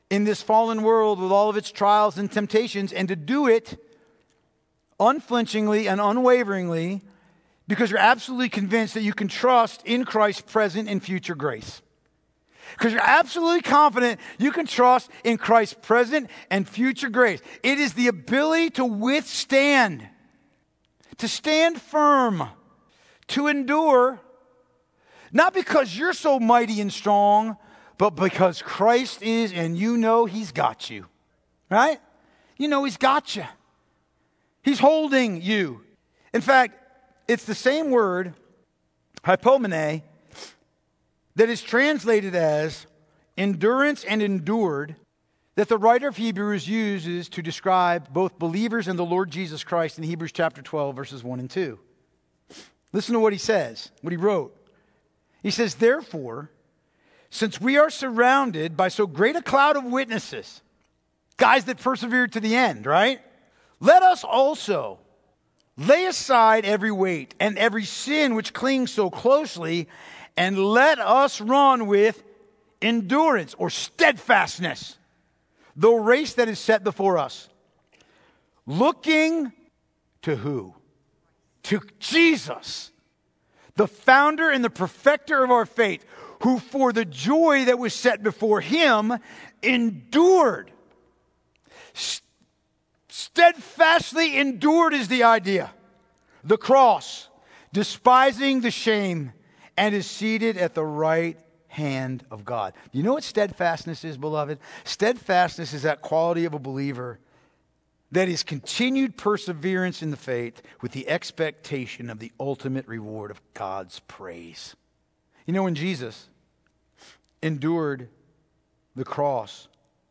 in this fallen world with all of its trials and temptations, and to do it unflinchingly and unwaveringly because you're absolutely convinced that you can trust in Christ's present and future grace. Because you're absolutely confident you can trust in Christ's present and future grace. It is the ability to withstand, to stand firm, to endure, not because you're so mighty and strong, but because Christ is, and you know He's got you. Right? You know He's got you. He's holding you. In fact, it's the same word, hypomene, that is translated as endurance and endured, that the writer of Hebrews uses to describe both believers in the Lord Jesus Christ in Hebrews chapter twelve, verses one and two. Listen to what he says, what he wrote. He says, therefore, since we are surrounded by so great a cloud of witnesses, guys that persevered to the end, right? Let us also lay aside every weight and every sin which clings so closely, and let us run with endurance or steadfastness the race that is set before us. Looking to who? To Jesus, the founder and the perfecter of our faith, who for the joy that was set before Him endured. Steadfastly endured is the idea. The cross, despising the shame, and is seated at the right hand of God. You know what steadfastness is, beloved? Steadfastness is that quality of a believer that is continued perseverance in the faith with the expectation of the ultimate reward of God's praise. You know, when Jesus endured the cross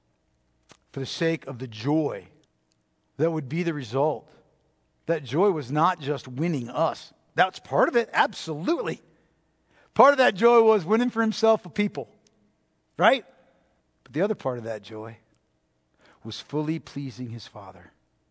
for the sake of the joy that would be the result, that joy was not just winning us. That's part of it, absolutely. Part of that joy was winning for Himself a people, right? But the other part of that joy was fully pleasing His Father,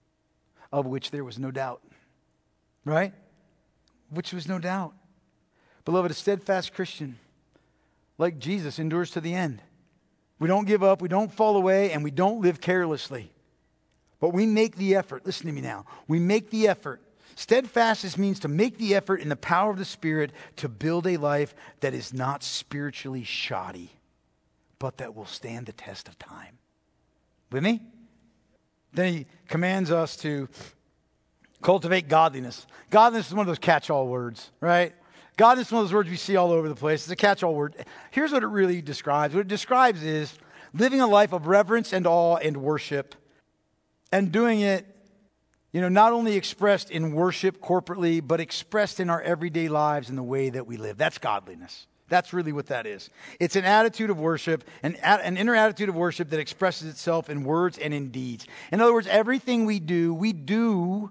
of which there was no doubt, right? Which was no doubt. Beloved, a steadfast Christian, like Jesus, endures to the end. We don't give up, we don't fall away, and we don't live carelessly. But we make the effort. Listen to me now. We make the effort. Steadfastness means to make the effort in the power of the Spirit to build a life that is not spiritually shoddy, but that will stand the test of time. With me? Then he commands us to cultivate godliness. Godliness is one of those catch-all words, right? Godliness is one of those words we see all over the place. It's a catch-all word. Here's what it really describes. What it describes is living a life of reverence and awe and worship, and doing it, you know, not only expressed in worship corporately, but expressed in our everyday lives in the way that we live. That's godliness. That's really what that is. It's an attitude of worship, an, an inner attitude of worship that expresses itself in words and in deeds. In other words, everything we do, we do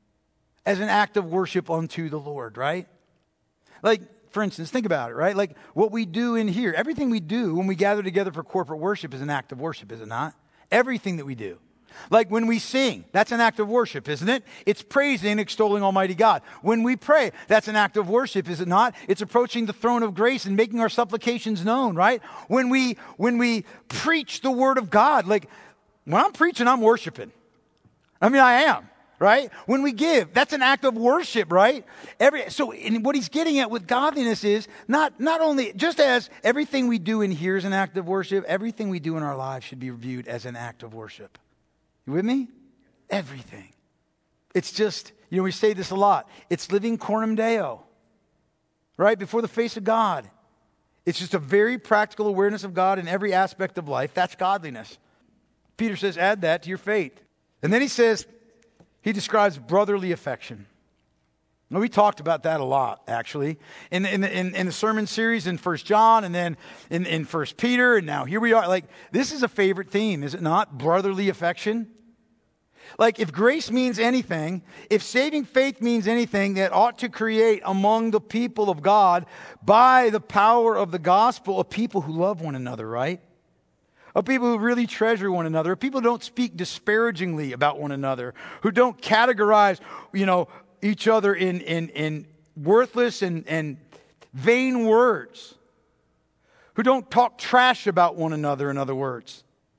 as an act of worship unto the Lord, right? Like, for instance, think about it, right? Like what we do in here, everything we do when we gather together for corporate worship is an act of worship, is it not? Everything that we do. Like when we sing, that's an act of worship, isn't it? It's praising and extolling Almighty God. When we pray, that's an act of worship, is it not? It's approaching the throne of grace and making our supplications known, right? When we when we preach the Word of God, like when I'm preaching, I'm worshiping. I mean, I am, right? When we give, that's an act of worship, right? Every so and what he's getting at with godliness is not not only just as everything we do in here is an act of worship, everything we do in our lives should be viewed as an act of worship. You with me? Everything. It's just, you know, we say this a lot. It's living coram Deo, right? Before the face of God. It's just a very practical awareness of God in every aspect of life. That's godliness. Peter says, add that to your faith. And then he says, he describes brotherly affection. Now, we talked about that a lot, actually, in, in, in, in the sermon series in First John and then in, in First Peter, and now here we are. Like, this is a favorite theme, is it not? Brotherly affection. Like, if grace means anything, if saving faith means anything, that ought to create among the people of God, by the power of the gospel, a people who love one another, right? A people who really treasure one another, a people who don't speak disparagingly about one another, who don't categorize, you know, each other in, in, in worthless and, and vain words, who don't talk trash about one another, in other words.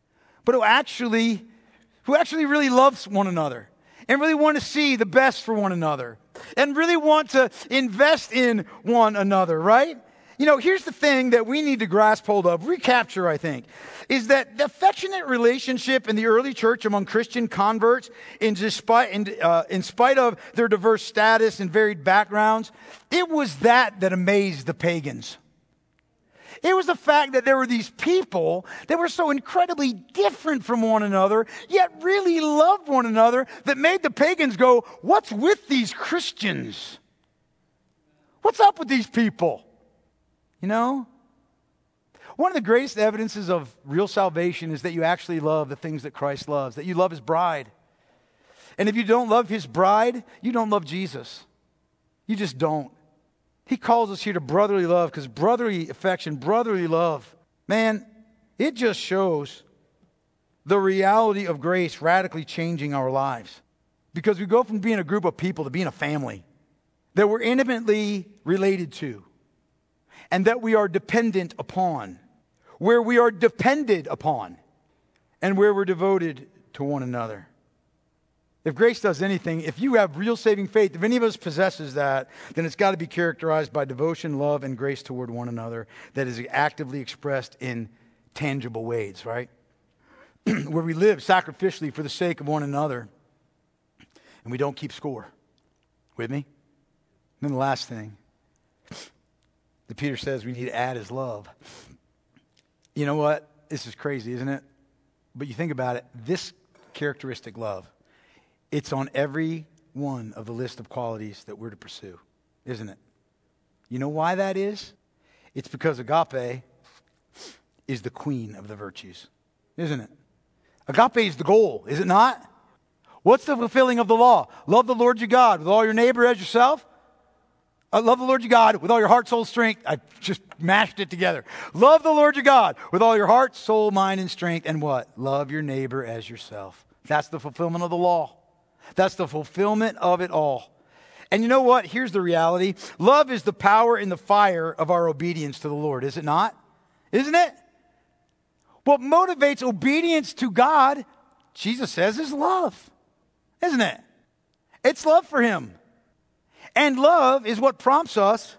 but who actually, who actually really loves one another and really want to see the best for one another and really want to invest in one another, right? You know, here's the thing that we need to grasp hold of, recapture, I think, is that the affectionate relationship in the early church among Christian converts, in, despite, in, uh, in spite of their diverse status and varied backgrounds, it was that that amazed the pagans. It was the fact that there were these people that were so incredibly different from one another, yet really loved one another, that made the pagans go, what's with these Christians? What's up with these people? You know? One of the greatest evidences of real salvation is that you actually love the things that Christ loves, that you love His bride. And if you don't love His bride, you don't love Jesus. You just don't. He calls us here to brotherly love, because brotherly affection, brotherly love, man, it just shows the reality of grace radically changing our lives. Because we go from being a group of people to being a family that we're intimately related to and that we are dependent upon, where we are depended upon, and where we're devoted to one another. If grace does anything, if you have real saving faith, if any of us possesses that, then it's got to be characterized by devotion, love, and grace toward one another that is actively expressed in tangible ways, right? Where we live sacrificially for the sake of one another and we don't keep score. With me? And then the last thing that Peter says we need to add is love. You know what? This is crazy, isn't it? But you think about it, this characteristic, love, it's on every one of the list of qualities that we're to pursue, isn't it? You know why that is? It's because agape is the queen of the virtues, isn't it? Agape is the goal, is it not? What's the fulfilling of the law? Love the Lord your God with all your neighbor as yourself. Uh, love the Lord your God with all your heart, soul, strength. I just mashed it together. Love the Lord your God with all your heart, soul, mind, and strength. And what? Love your neighbor as yourself. That's the fulfillment of the law. That's the fulfillment of it all. And you know what? Here's the reality. Love is the power and the fire of our obedience to the Lord, is it not? Isn't it? What motivates obedience to God, Jesus says, is love. Isn't it? It's love for Him. And love is what prompts us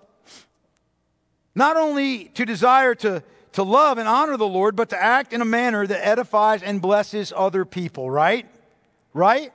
not only to desire to, to love and honor the Lord, but to act in a manner that edifies and blesses other people, right? Right?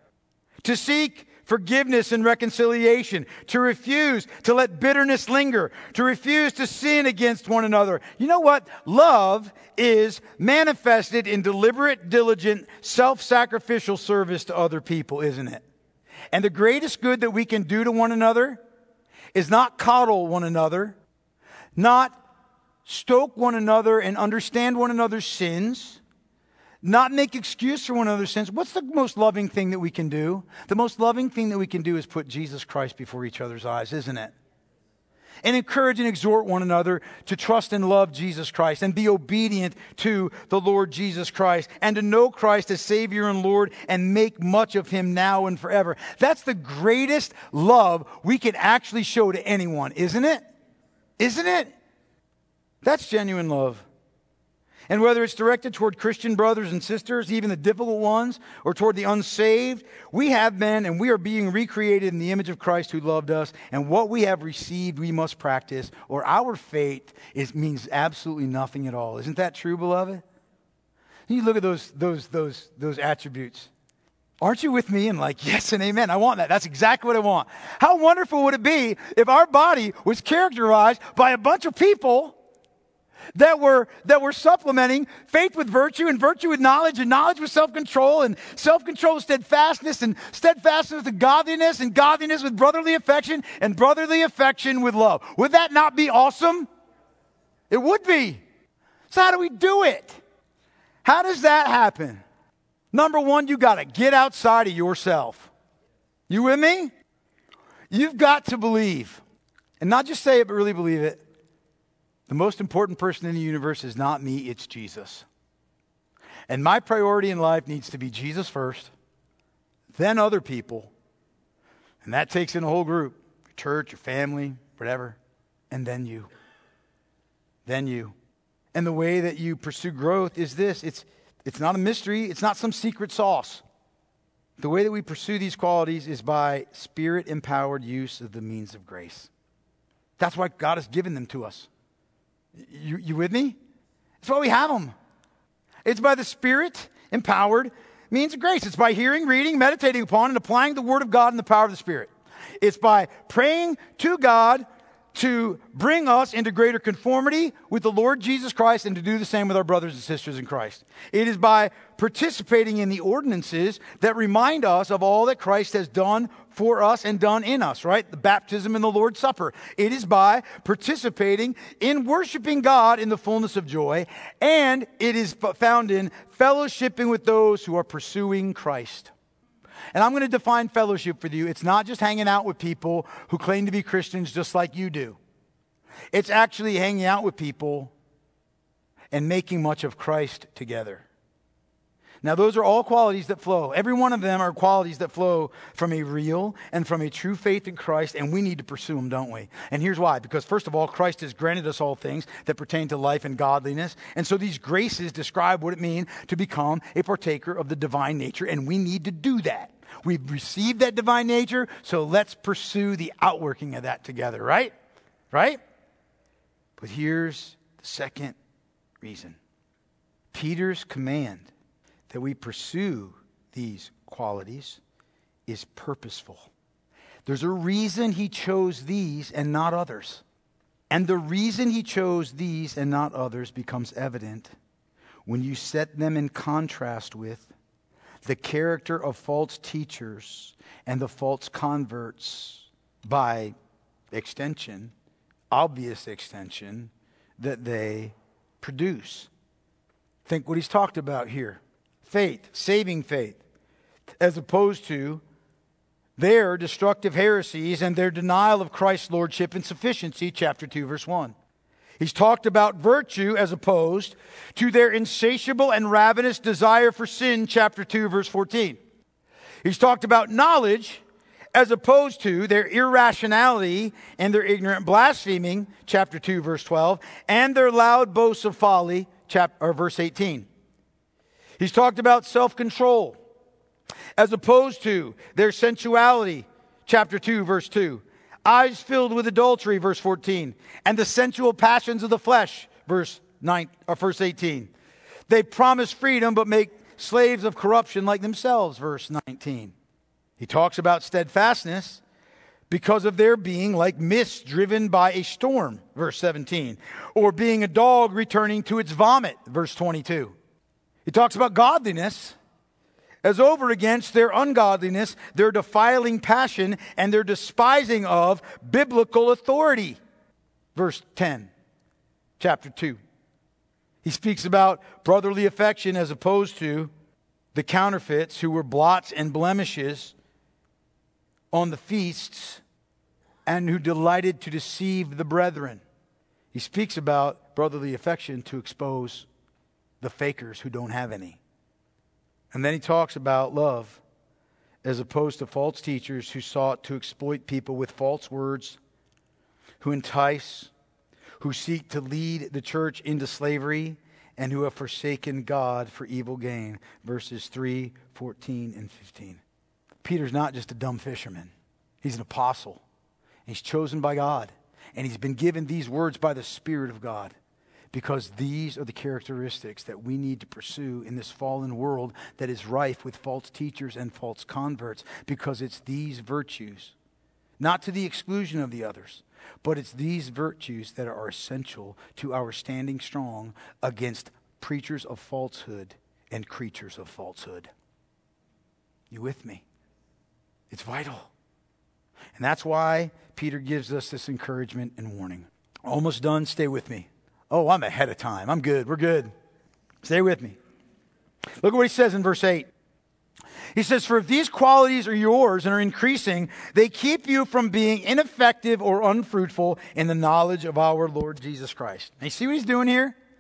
To seek forgiveness and reconciliation, to refuse to let bitterness linger, to refuse to sin against one another. You know what? Love is manifested in deliberate, diligent, self-sacrificial service to other people, isn't it? And the greatest good that we can do to one another is not coddle one another, not stoke one another and understand one another's sins, not make excuse for one another's sins. What's the most loving thing that we can do? The most loving thing that we can do is put Jesus Christ before each other's eyes, isn't it? And encourage and exhort one another to trust and love Jesus Christ and be obedient to the Lord Jesus Christ and to know Christ as Savior and Lord and make much of Him now and forever. That's the greatest love we can actually show to anyone, isn't it? Isn't it? That's genuine love. And whether it's directed toward Christian brothers and sisters, even the difficult ones, or toward the unsaved, we have been and we are being recreated in the image of Christ who loved us. And what we have received, we must practice, or our fate is, means absolutely nothing at all. Isn't that true, beloved? You look at those, those, those, those attributes. Aren't you with me? And like, yes and amen. I want that. That's exactly what I want. How wonderful would it be if our body was characterized by a bunch of people that were, that were supplementing faith with virtue and virtue with knowledge and knowledge with self-control and self-control with steadfastness and steadfastness with godliness and godliness with brotherly affection and brotherly affection with love. Would that not be awesome? It would be. So how do we do it? How does that happen? Number one, you got to get outside of yourself. You with me? You've got to believe. And not just say it, but really believe it. The most important person in the universe is not me, it's Jesus. And my priority in life needs to be Jesus first, then other people. And that takes in a whole group, your church, your family, whatever. And then you. Then you. And the way that you pursue growth is this. It's It's not a mystery. It's not some secret sauce. The way that we pursue these qualities is by Spirit-empowered use of the means of grace. That's why God has given them to us. You, you with me? That's why we have them. It's by the Spirit-empowered means of grace. It's by hearing, reading, meditating upon, and applying the Word of God in the power of the Spirit. It's by praying to God to bring us into greater conformity with the Lord Jesus Christ and to do the same with our brothers and sisters in Christ. It is by participating in the ordinances that remind us of all that Christ has done for us and done in us, right? The baptism and the Lord's Supper. It is by participating in worshiping God in the fullness of joy, and it is found in fellowshipping with those who are pursuing Christ. And I'm going to define fellowship for you. It's not just hanging out with people who claim to be Christians just like you do. It's actually hanging out with people and making much of Christ together. Now, those are all qualities that flow. Every one of them are qualities that flow from a real and from a true faith in Christ, and we need to pursue them, don't we? And here's why. Because first of all, Christ has granted us all things that pertain to life and godliness. And so these graces describe what it means to become a partaker of the divine nature, and we need to do that. We've received that divine nature, so let's pursue the outworking of that together, right? Right? But here's the second reason. Peter's command that we pursue these qualities is purposeful. There's a reason he chose these and not others. And the reason he chose these and not others becomes evident when you set them in contrast with the character of false teachers and the false converts, by extension, obvious extension, that they produce. Think what he's talked about here. Faith, saving faith, as opposed to their destructive heresies and their denial of Christ's lordship and sufficiency, chapter two, verse one. He's talked about virtue as opposed to their insatiable and ravenous desire for sin, chapter two, verse fourteen. He's talked about knowledge as opposed to their irrationality and their ignorant blaspheming, chapter two, verse twelve, and their loud boasts of folly, chapter, or verse eighteen. He's talked about self-control as opposed to their sensuality, chapter two, verse two. Eyes filled with adultery, verse fourteen. And the sensual passions of the flesh, verse nine, or verse eighteen. They promise freedom but make slaves of corruption like themselves, verse nineteen. He talks about steadfastness because of their being like mist driven by a storm, verse seventeen. Or being a dog returning to its vomit, verse twenty-two. He talks about godliness as over against their ungodliness, their defiling passion, and their despising of biblical authority. Verse ten, chapter two. He speaks about brotherly affection as opposed to the counterfeits who were blots and blemishes on the feasts and who delighted to deceive the brethren. He speaks about brotherly affection to expose the fakers who don't have any. And then he talks about love as opposed to false teachers who sought to exploit people with false words, who entice, who seek to lead the church into slavery, and who have forsaken God for evil gain. Verses three, fourteen, and fifteen. Peter's not just a dumb fisherman. He's an apostle. He's chosen by God. And he's been given these words by the Spirit of God. Because these are the characteristics that we need to pursue in this fallen world that is rife with false teachers and false converts. Because it's these virtues, not to the exclusion of the others, but it's these virtues that are essential to our standing strong against preachers of falsehood and creatures of falsehood. You with me? It's vital. And that's why Peter gives us this encouragement and warning. Almost done. Stay with me. Oh, I'm ahead of time. I'm good. We're good. Stay with me. Look at what he says in verse eight. He says, for if these qualities are yours and are increasing, they keep you from being ineffective or unfruitful in the knowledge of our Lord Jesus Christ. And you see what he's doing here?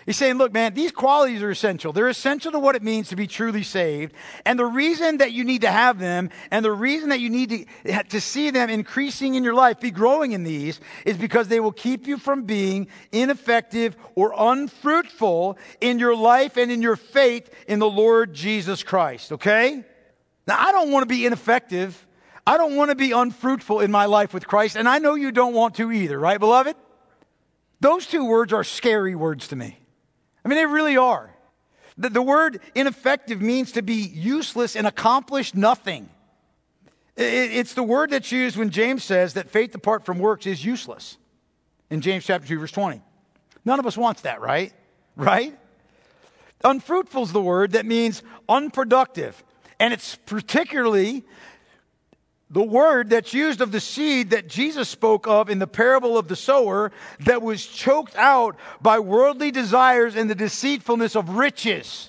He's saying, look, man, these qualities are essential. They're essential to what it means to be truly saved. And the reason that you need to have them and the reason that you need to, to see them increasing in your life, be growing in these, is because they will keep you from being ineffective or unfruitful in your life and in your faith in the Lord Jesus Christ, okay? Now, I don't want to be ineffective. I don't want to be unfruitful in my life with Christ, and I know you don't want to either, right, beloved? Those two words are scary words to me. I mean, they really are. The, the word ineffective means to be useless and accomplish nothing. It, it's the word that's used when James says that faith apart from works is useless. In James chapter two, verse twenty. None of us wants that, right? Right? Unfruitful is the word that means unproductive. And it's particularly the word that's used of the seed that Jesus spoke of in the parable of the sower that was choked out by worldly desires and the deceitfulness of riches.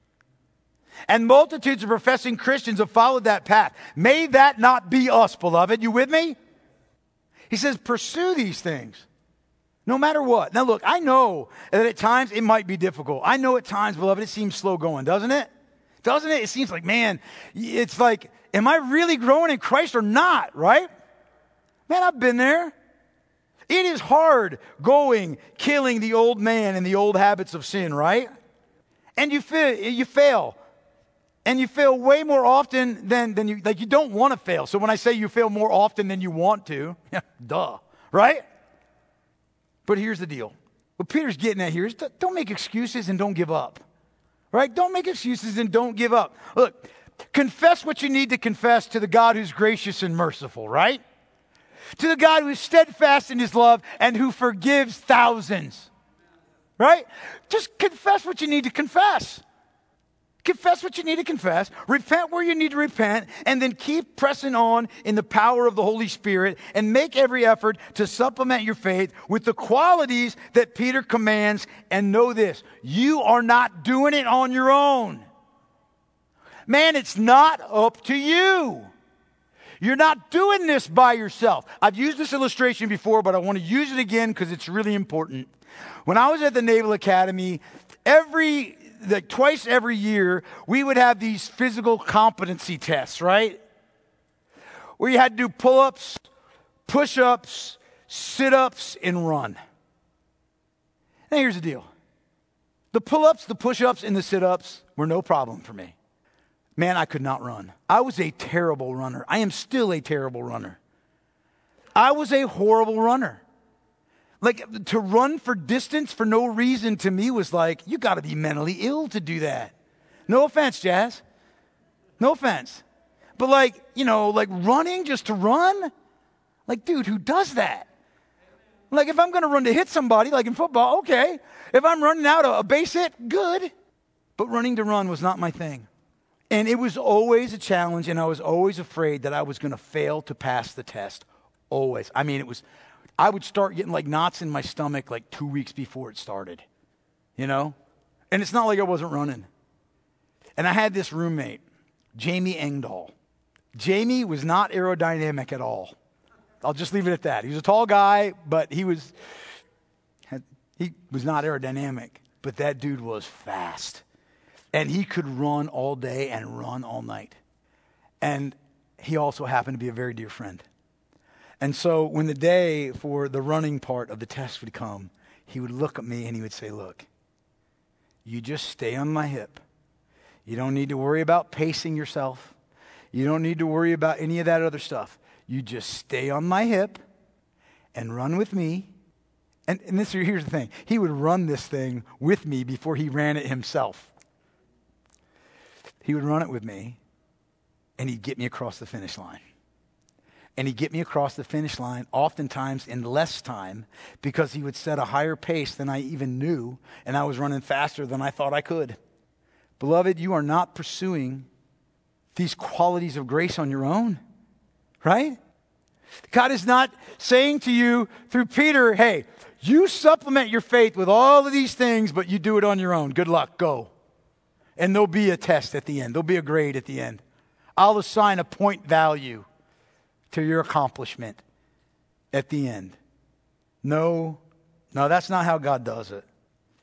And multitudes of professing Christians have followed that path. May that not be us, beloved. You with me? He says, pursue these things, no matter what. Now look, I know that at times it might be difficult. I know at times, beloved, it seems slow going, doesn't it? Doesn't it? It seems like, man, it's like, am I really growing in Christ or not, right? Man, I've been there. It is hard going, killing the old man and the old habits of sin, right? And you fail, you fail. And you fail way more often than, than you, like you don't want to fail. So when I say you fail more often than you want to, duh, right? But here's the deal. What Peter's getting at here is don't make excuses and don't give up. Right? Don't make excuses and don't give up. Look, confess what you need to confess to the God who's gracious and merciful, right? To the God who is steadfast in his love and who forgives thousands, right? Just confess what you need to confess. Confess what you need to confess. Repent where you need to repent. And then keep pressing on in the power of the Holy Spirit and make every effort to supplement your faith with the qualities that Peter commands. And know this, you are not doing it on your own. Man, it's not up to you. You're not doing this by yourself. I've used this illustration before, but I want to use it again because it's really important. When I was at the Naval Academy, every like twice every year, we would have these physical competency tests, right? Where you had to do pull-ups, push-ups, sit-ups, and run. Now here's the deal. The pull-ups, the push-ups, and the sit-ups were no problem for me. Man, I could not run. I was a terrible runner. I am still a terrible runner. I was a horrible runner. Like, to run for distance for no reason to me was like, you got to be mentally ill to do that. No offense, Jazz. No offense. But like, you know, like running just to run? Like, dude, who does that? Like, if I'm going to run to hit somebody, like in football, okay. If I'm running out a base hit, good. But running to run was not my thing. And it was always a challenge, and I was always afraid that I was going to fail to pass the test. Always. I mean, it was... I would start getting like knots in my stomach like two weeks before it started, you know? And it's not like I wasn't running. And I had this roommate, Jamie Engdahl. Jamie was not aerodynamic at all. I'll just leave it at that. He was a tall guy, but he was, he was not aerodynamic. But that dude was fast. And he could run all day and run all night. And he also happened to be a very dear friend. And so when the day for the running part of the test would come, he would look at me and he would say, look, you just stay on my hip. You don't need to worry about pacing yourself. You don't need to worry about any of that other stuff. You just stay on my hip and run with me. And, and this, here's the thing. He would run this thing with me before he ran it himself. He would run it with me and he'd get me across the finish line. And he'd get me across the finish line oftentimes in less time because he would set a higher pace than I even knew, and I was running faster than I thought I could. Beloved, you are not pursuing these qualities of grace on your own, right? God is not saying to you through Peter, hey, you supplement your faith with all of these things, but you do it on your own. Good luck, go. And there'll be a test at the end. There'll be a grade at the end. I'll assign a point value to your accomplishment at the end. No, no, that's not how God does it.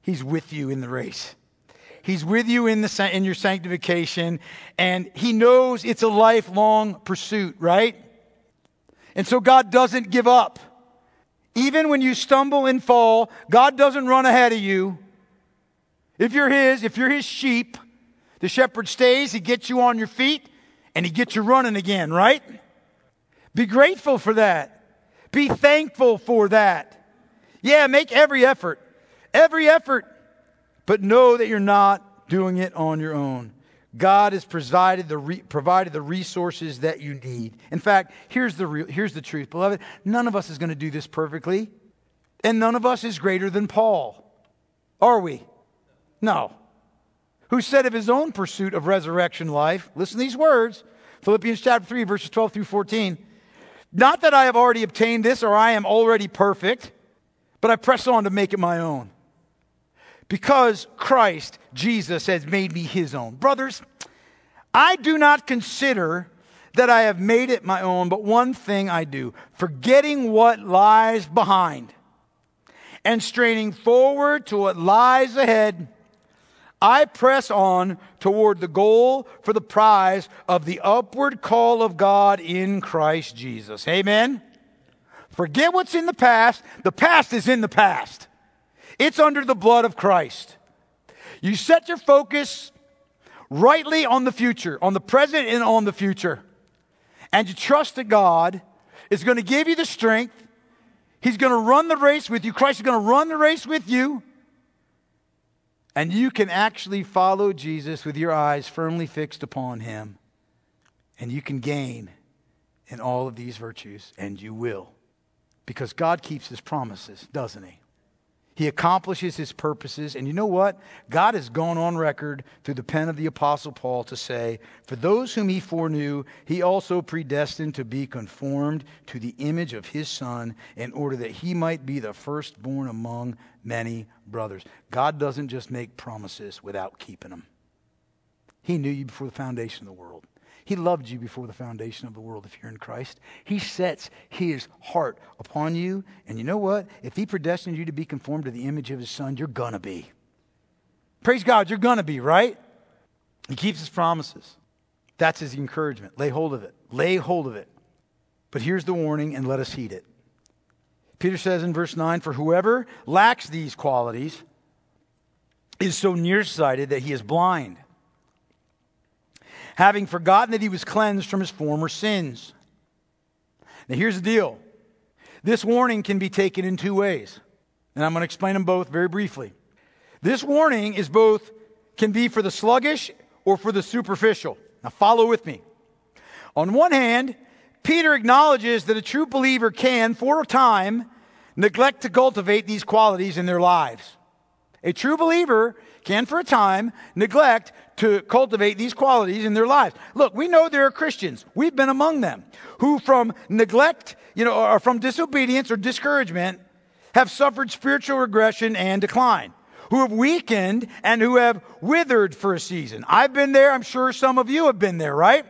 He's with you in the race. He's with you in the in your sanctification, and He knows it's a lifelong pursuit, right? And so God doesn't give up. Even when you stumble and fall, God doesn't run ahead of you. If you're His, if you're His sheep, the shepherd stays, He gets you on your feet, and He gets you running again, right? Be grateful for that. Be thankful for that. Yeah, make every effort. Every effort. But know that you're not doing it on your own. God has provided the re- provided the resources that you need. In fact, here's the real, here's the truth, beloved. None of us is going to do this perfectly. And none of us is greater than Paul. Are we? No. Who said of his own pursuit of resurrection life, listen to these words, Philippians chapter three, verses twelve through fourteen. Not that I have already obtained this or I am already perfect, but I press on to make it my own. Because Christ, Jesus, has made me His own. Brothers, I do not consider that I have made it my own, but one thing I do, forgetting what lies behind and straining forward to what lies ahead, I press on toward the goal for the prize of the upward call of God in Christ Jesus. Amen? Forget what's in the past. The past is in the past. It's under the blood of Christ. You set your focus rightly on the future, on the present and on the future. And you trust that God is going to give you the strength. He's going to run the race with you. Christ is going to run the race with you. And you can actually follow Jesus with your eyes firmly fixed upon Him. And you can gain in all of these virtues. And you will. Because God keeps His promises, doesn't He? He accomplishes His purposes. And you know what? God has gone on record through the pen of the Apostle Paul to say, for those whom He foreknew, He also predestined to be conformed to the image of His Son, in order that He might be the firstborn among many brothers. God doesn't just make promises without keeping them. He knew you before the foundation of the world. He loved you before the foundation of the world if you're in Christ. He sets His heart upon you. And you know what? If He predestined you to be conformed to the image of His Son, you're going to be. Praise God, you're going to be, right? He keeps His promises. That's His encouragement. Lay hold of it. Lay hold of it. But here's the warning, and let us heed it. Peter says in verse nine, for whoever lacks these qualities is so nearsighted that he is blind, having forgotten that he was cleansed from his former sins. Now here's the deal. This warning can be taken in two ways. And I'm going to explain them both very briefly. This warning is both, can be for the sluggish or for the superficial. Now follow with me. On one hand, Peter acknowledges that a true believer can, for a time, neglect to cultivate these qualities in their lives. A true believer can, for a time, neglect to cultivate these qualities in their lives. Look, we know there are Christians, we've been among them, who from neglect, you know, or from disobedience or discouragement, have suffered spiritual regression and decline, who have weakened and who have withered for a season. I've been there, I'm sure some of you have been there, right?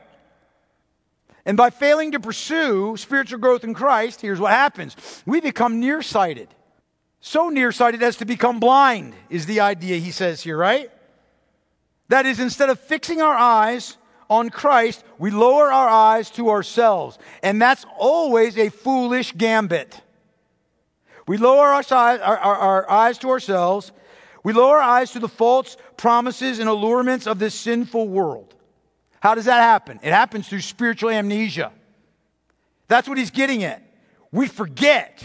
And by failing to pursue spiritual growth in Christ, here's what happens. We become nearsighted. So nearsighted as to become blind is the idea he says here, right? That is, instead of fixing our eyes on Christ, we lower our eyes to ourselves. And that's always a foolish gambit. We lower our, our, our, our eyes to ourselves. We lower our eyes to the false promises and allurements of this sinful world. How does that happen? It happens through spiritual amnesia. That's what he's getting at. We forget.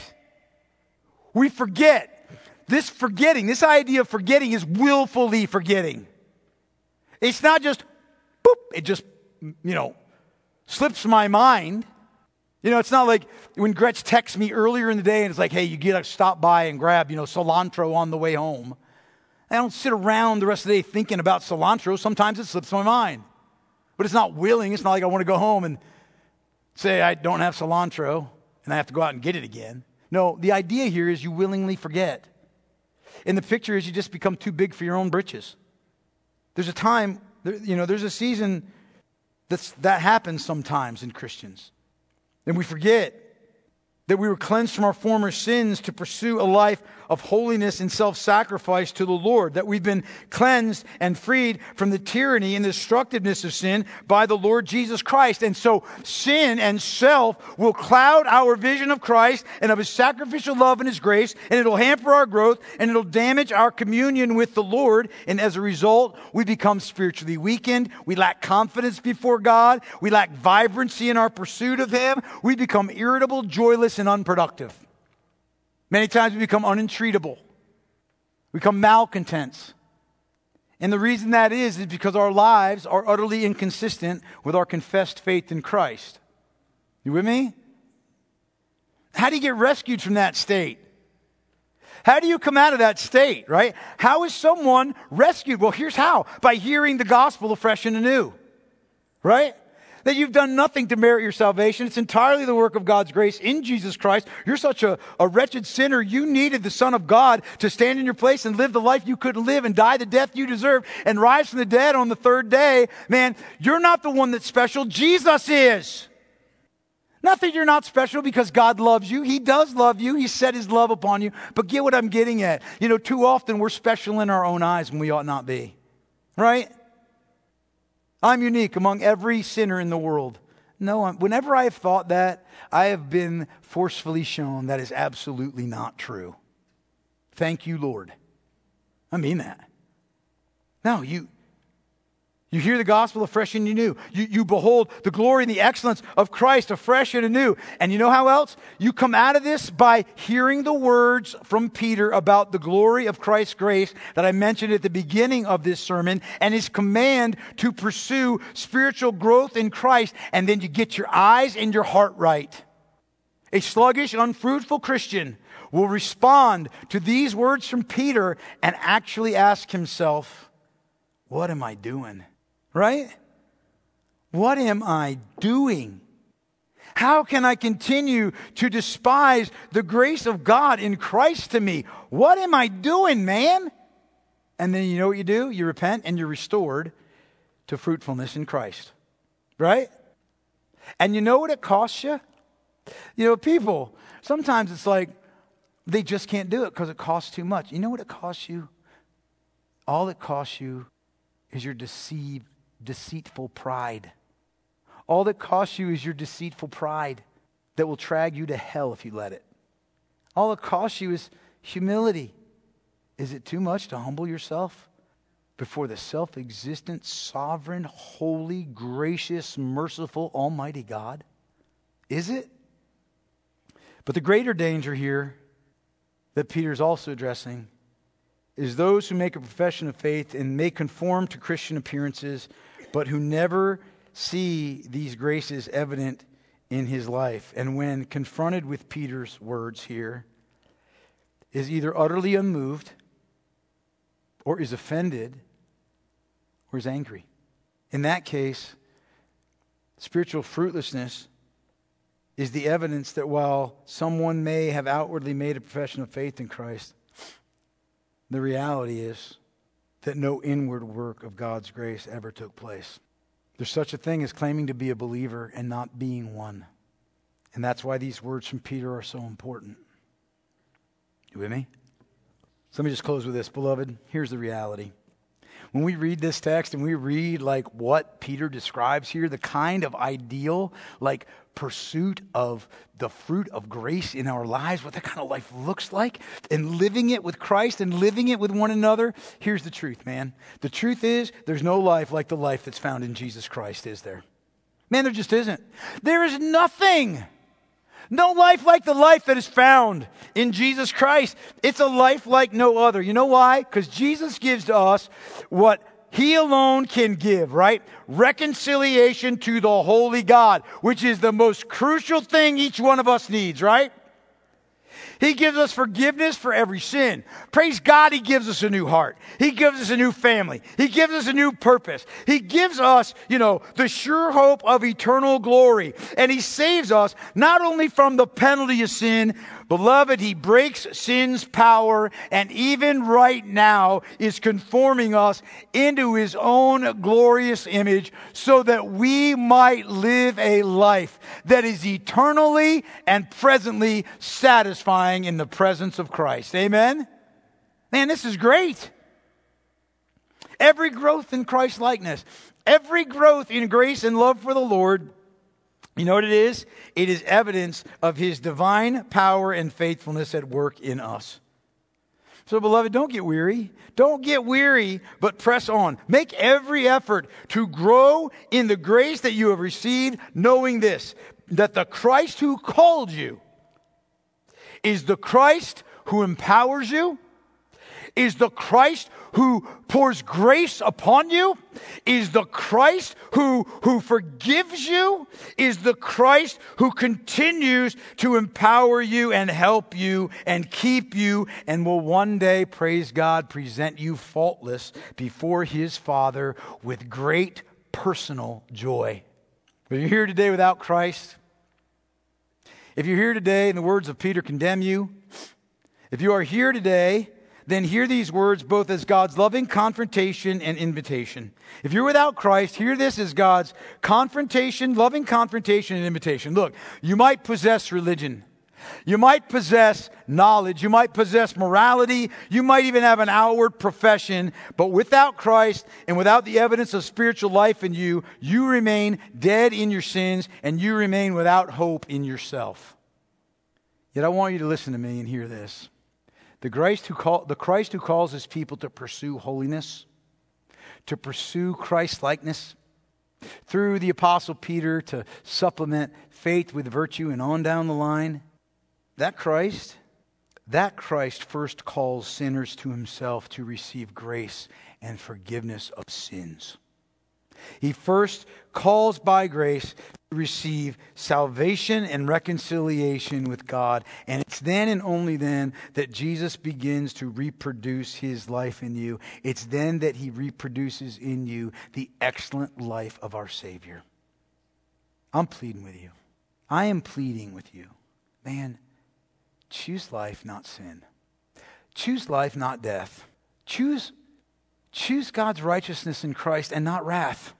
We forget. This forgetting, this idea of forgetting is willfully forgetting. It's not just, boop, it just, you know, slips my mind. You know, it's not like when Gretch texts me earlier in the day and it's like, hey, you get to stop by and grab, you know, cilantro on the way home. I don't sit around the rest of the day thinking about cilantro. Sometimes it slips my mind. But it's not willing. It's not like I want to go home and say I don't have cilantro and I have to go out and get it again. No, the idea here is you willingly forget. And the picture is you just become too big for your own britches. There's a time, you know, there's a season that's, that happens sometimes in Christians. And we forget that we were cleansed from our former sins to pursue a life of holiness and self-sacrifice to the Lord, that we've been cleansed and freed from the tyranny and destructiveness of sin by the Lord Jesus Christ. And so sin and self will cloud our vision of Christ and of His sacrificial love and His grace, and it'll hamper our growth, and it'll damage our communion with the Lord. And as a result, we become spiritually weakened. We lack confidence before God. We lack vibrancy in our pursuit of Him. We become irritable, joyless, and unproductive. Many times we become unentreatable. We become malcontents. And the reason that is, is because our lives are utterly inconsistent with our confessed faith in Christ. You with me? How do you get rescued from that state? How do you come out of that state, right? How is someone rescued? Well, here's how. By hearing the gospel afresh and anew, right? That you've done nothing to merit your salvation. It's entirely the work of God's grace in Jesus Christ. You're such a, a wretched sinner. You needed the Son of God to stand in your place and live the life you couldn't live and die the death you deserve and rise from the dead on the third day. Man, you're not the one that's special. Jesus is. Not that you're not special because God loves you. He does love you. He set His love upon you. But get what I'm getting at. You know, too often we're special in our own eyes when we ought not be. Right? I'm unique among every sinner in the world. No, I'm, whenever I have thought that, I have been forcefully shown that is absolutely not true. Thank you, Lord. I mean that. No, you... You hear the gospel afresh and anew. You, you behold the glory and the excellence of Christ afresh and anew. And you know how else? You come out of this by hearing the words from Peter about the glory of Christ's grace that I mentioned at the beginning of this sermon, and his command to pursue spiritual growth in Christ. And then you get your eyes and your heart right. A sluggish, unfruitful Christian will respond to these words from Peter and actually ask himself, what am I doing? Right? What am I doing? How can I continue to despise the grace of God in Christ to me? What am I doing, man? And then you know what you do? You repent and you're restored to fruitfulness in Christ. Right? And you know what it costs you? You know, people, sometimes it's like they just can't do it because it costs too much. You know what it costs you? All it costs you is your deceived, deceitful pride. All that costs you is your deceitful pride that will drag you to hell if you let it. All it costs you is humility. Is it too much to humble yourself before the self-existent, sovereign, holy, gracious, merciful, almighty God? Is it? But the greater danger here that Peter's also addressing is those who make a profession of faith and may conform to Christian appearances, but who never see these graces evident in his life. And when confronted with Peter's words here, is either utterly unmoved, or is offended, or is angry. In that case, spiritual fruitlessness is the evidence that while someone may have outwardly made a profession of faith in Christ, the reality is that no inward work of God's grace ever took place. There's such a thing as claiming to be a believer and not being one. And that's why these words from Peter are so important. You with me? So let me just close with this. Beloved, here's the reality. When we read this text and we read like what Peter describes here, the kind of ideal like pursuit of the fruit of grace in our lives, what that kind of life looks like, and living it with Christ and living it with one another, here's the truth, man. The truth is there's no life like the life that's found in Jesus Christ, is there? Man, there just isn't. There is nothing. No life like the life that is found in Jesus Christ. It's a life like no other. You know why? Because Jesus gives to us what He alone can give, right? Reconciliation to the holy God, which is the most crucial thing each one of us needs, right? He gives us forgiveness for every sin. Praise God, He gives us a new heart. He gives us a new family. He gives us a new purpose. He gives us, you know, the sure hope of eternal glory. And He saves us not only from the penalty of sin, beloved, He breaks sin's power and even right now is conforming us into His own glorious image so that we might live a life that is eternally and presently satisfying glorifying in the presence of Christ. Amen? Man, this is great. Every growth in Christ likeness, every growth in grace and love for the Lord, you know what it is? It is evidence of His divine power and faithfulness at work in us. So, beloved, don't get weary. Don't get weary, but press on. Make every effort to grow in the grace that you have received, knowing this, that the Christ who called you is the Christ who empowers you, is the Christ who pours grace upon you, is the Christ who, who forgives you, is the Christ who continues to empower you and help you and keep you and will one day, praise God, present you faultless before His Father with great personal joy. If you're here today without Christ, if you're here today and the words of Peter condemn you, if you are here today, then hear these words both as God's loving confrontation and invitation. If you're without Christ, hear this as God's confrontation, loving confrontation and invitation. Look, you might possess religion. You might possess knowledge. You might possess morality. You might even have an outward profession. But without Christ and without the evidence of spiritual life in you, you remain dead in your sins and you remain without hope in yourself. Yet I want you to listen to me and hear this. The Christ who call, the Christ who calls His people to pursue holiness, to pursue Christ-likeness, through the Apostle Peter to supplement faith with virtue and on down the line, that Christ, that Christ first calls sinners to Himself to receive grace and forgiveness of sins. He first calls by grace to receive salvation and reconciliation with God. And it's then and only then that Jesus begins to reproduce His life in you. It's then that He reproduces in you the excellent life of our Savior. I'm pleading with you. I am pleading with you. Man, choose life, not sin. Choose life, not death. Choose Choose God's righteousness in Christ and not wrath.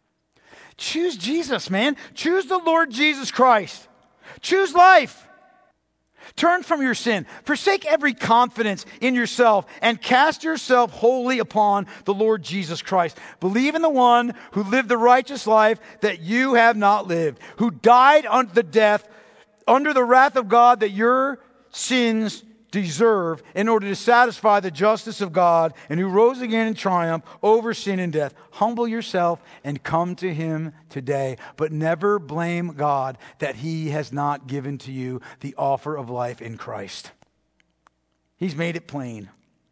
Choose Jesus, man. Choose the Lord Jesus Christ. Choose life. Turn from your sin. Forsake every confidence in yourself and cast yourself wholly upon the Lord Jesus Christ. Believe in the one who lived the righteous life that you have not lived, who died under the death, under the wrath of God that your sins deserve in order to satisfy the justice of God, and who rose again in triumph over sin and death. Humble yourself and come to Him today, but never blame God that He has not given to you the offer of life in Christ. He's made it plain.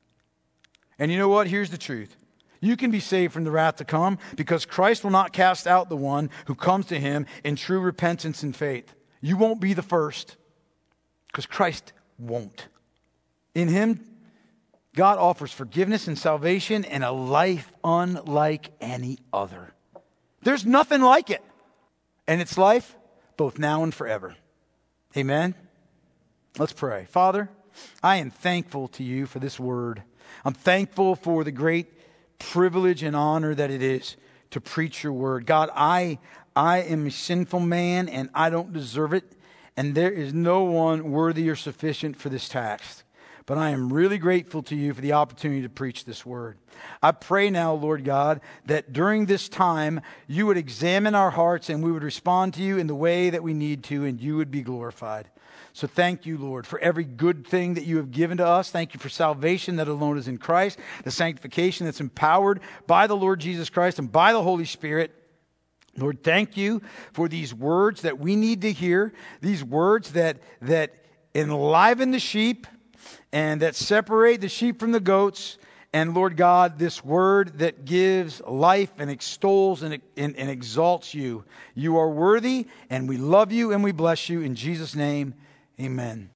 And you know what? Here's the truth. You can be saved from the wrath to come because Christ will not cast out the one who comes to Him in true repentance and faith. You won't be the first because Christ won't. In Him, God offers forgiveness and salvation and a life unlike any other. There's nothing like it. And it's life both now and forever. Amen? Let's pray. Father, I am thankful to You for this word. I'm thankful for the great privilege and honor that it is to preach Your word. God, I, I am a sinful man and I don't deserve it. And there is no one worthy or sufficient for this task. But I am really grateful to You for the opportunity to preach this word. I pray now, Lord God, that during this time, You would examine our hearts and we would respond to You in the way that we need to, and You would be glorified. So thank You, Lord, for every good thing that You have given to us. Thank You for salvation that alone is in Christ, the sanctification that's empowered by the Lord Jesus Christ and by the Holy Spirit. Lord, thank You for these words that we need to hear, these words that, that enliven the sheep, and that separate the sheep from the goats. And Lord God, this word that gives life and extols and, and, and exalts You. You are worthy, and we love You and we bless You. In Jesus' name, amen.